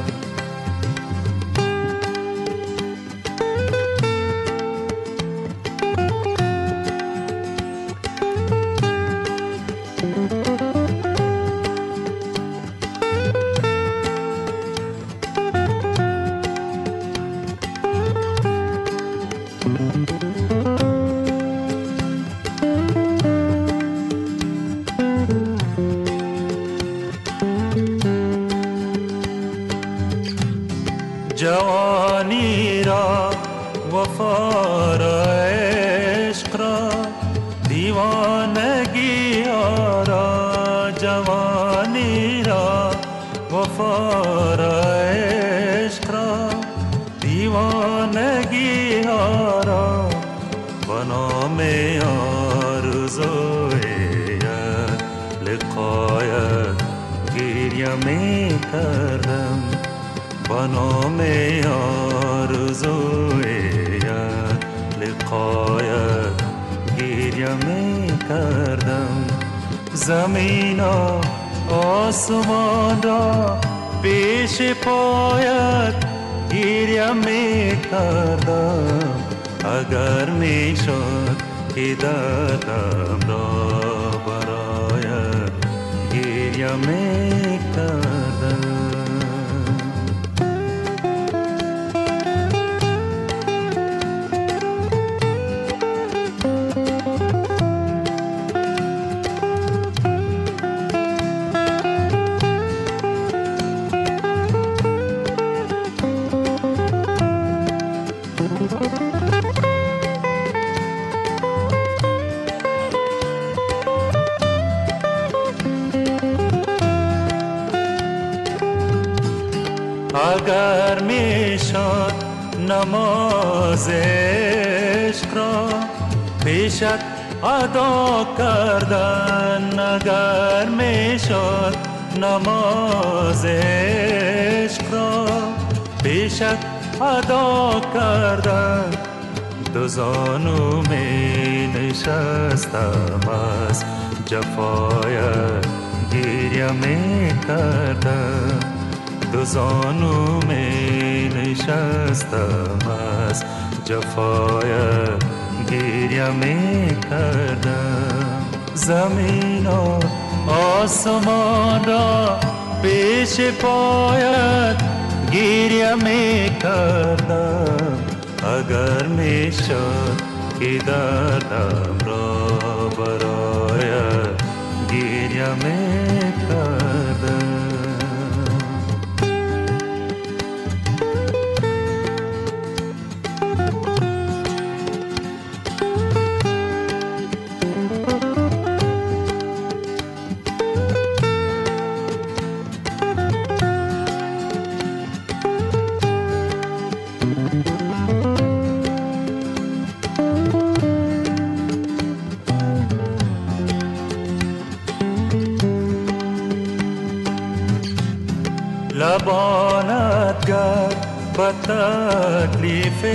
جوانی را وفا را عشق را دیوانگی را، جوانی را وفا را عشق را دیوانگی را، به نام آرزوی لقایت گریه می کردم، به نام آرزوی لقایت گریه می کردم. زمین و آسمان را پیش پایت گریه می کردم، اگر می شد که دردم را برایت گریه می کردم. اگر می شد نماز عشق را پیشت ادا کردن، اگر می شد نماز عشق را پیشت ادا کردن، دو زانو می نشستم از جفایت گریه می کردم، دو زانو می نشستم از جفایت گریه می کردم. زمین و آسمان را پیش پایت گریه می کردم، اگر می شد که دردم را برایت گریه می کردم. لبانت گرد به تکلیف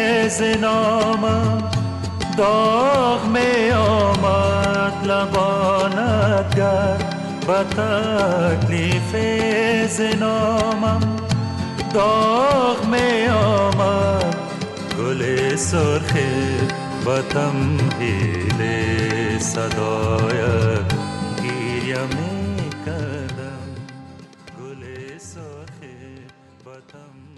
زنامم داغ می آمد، لبانت گرد به تکلیف زنامم داغ می آمد، گل سرخ به تمهیل صدایت گریه می کردم، گل سرخ به تمهیل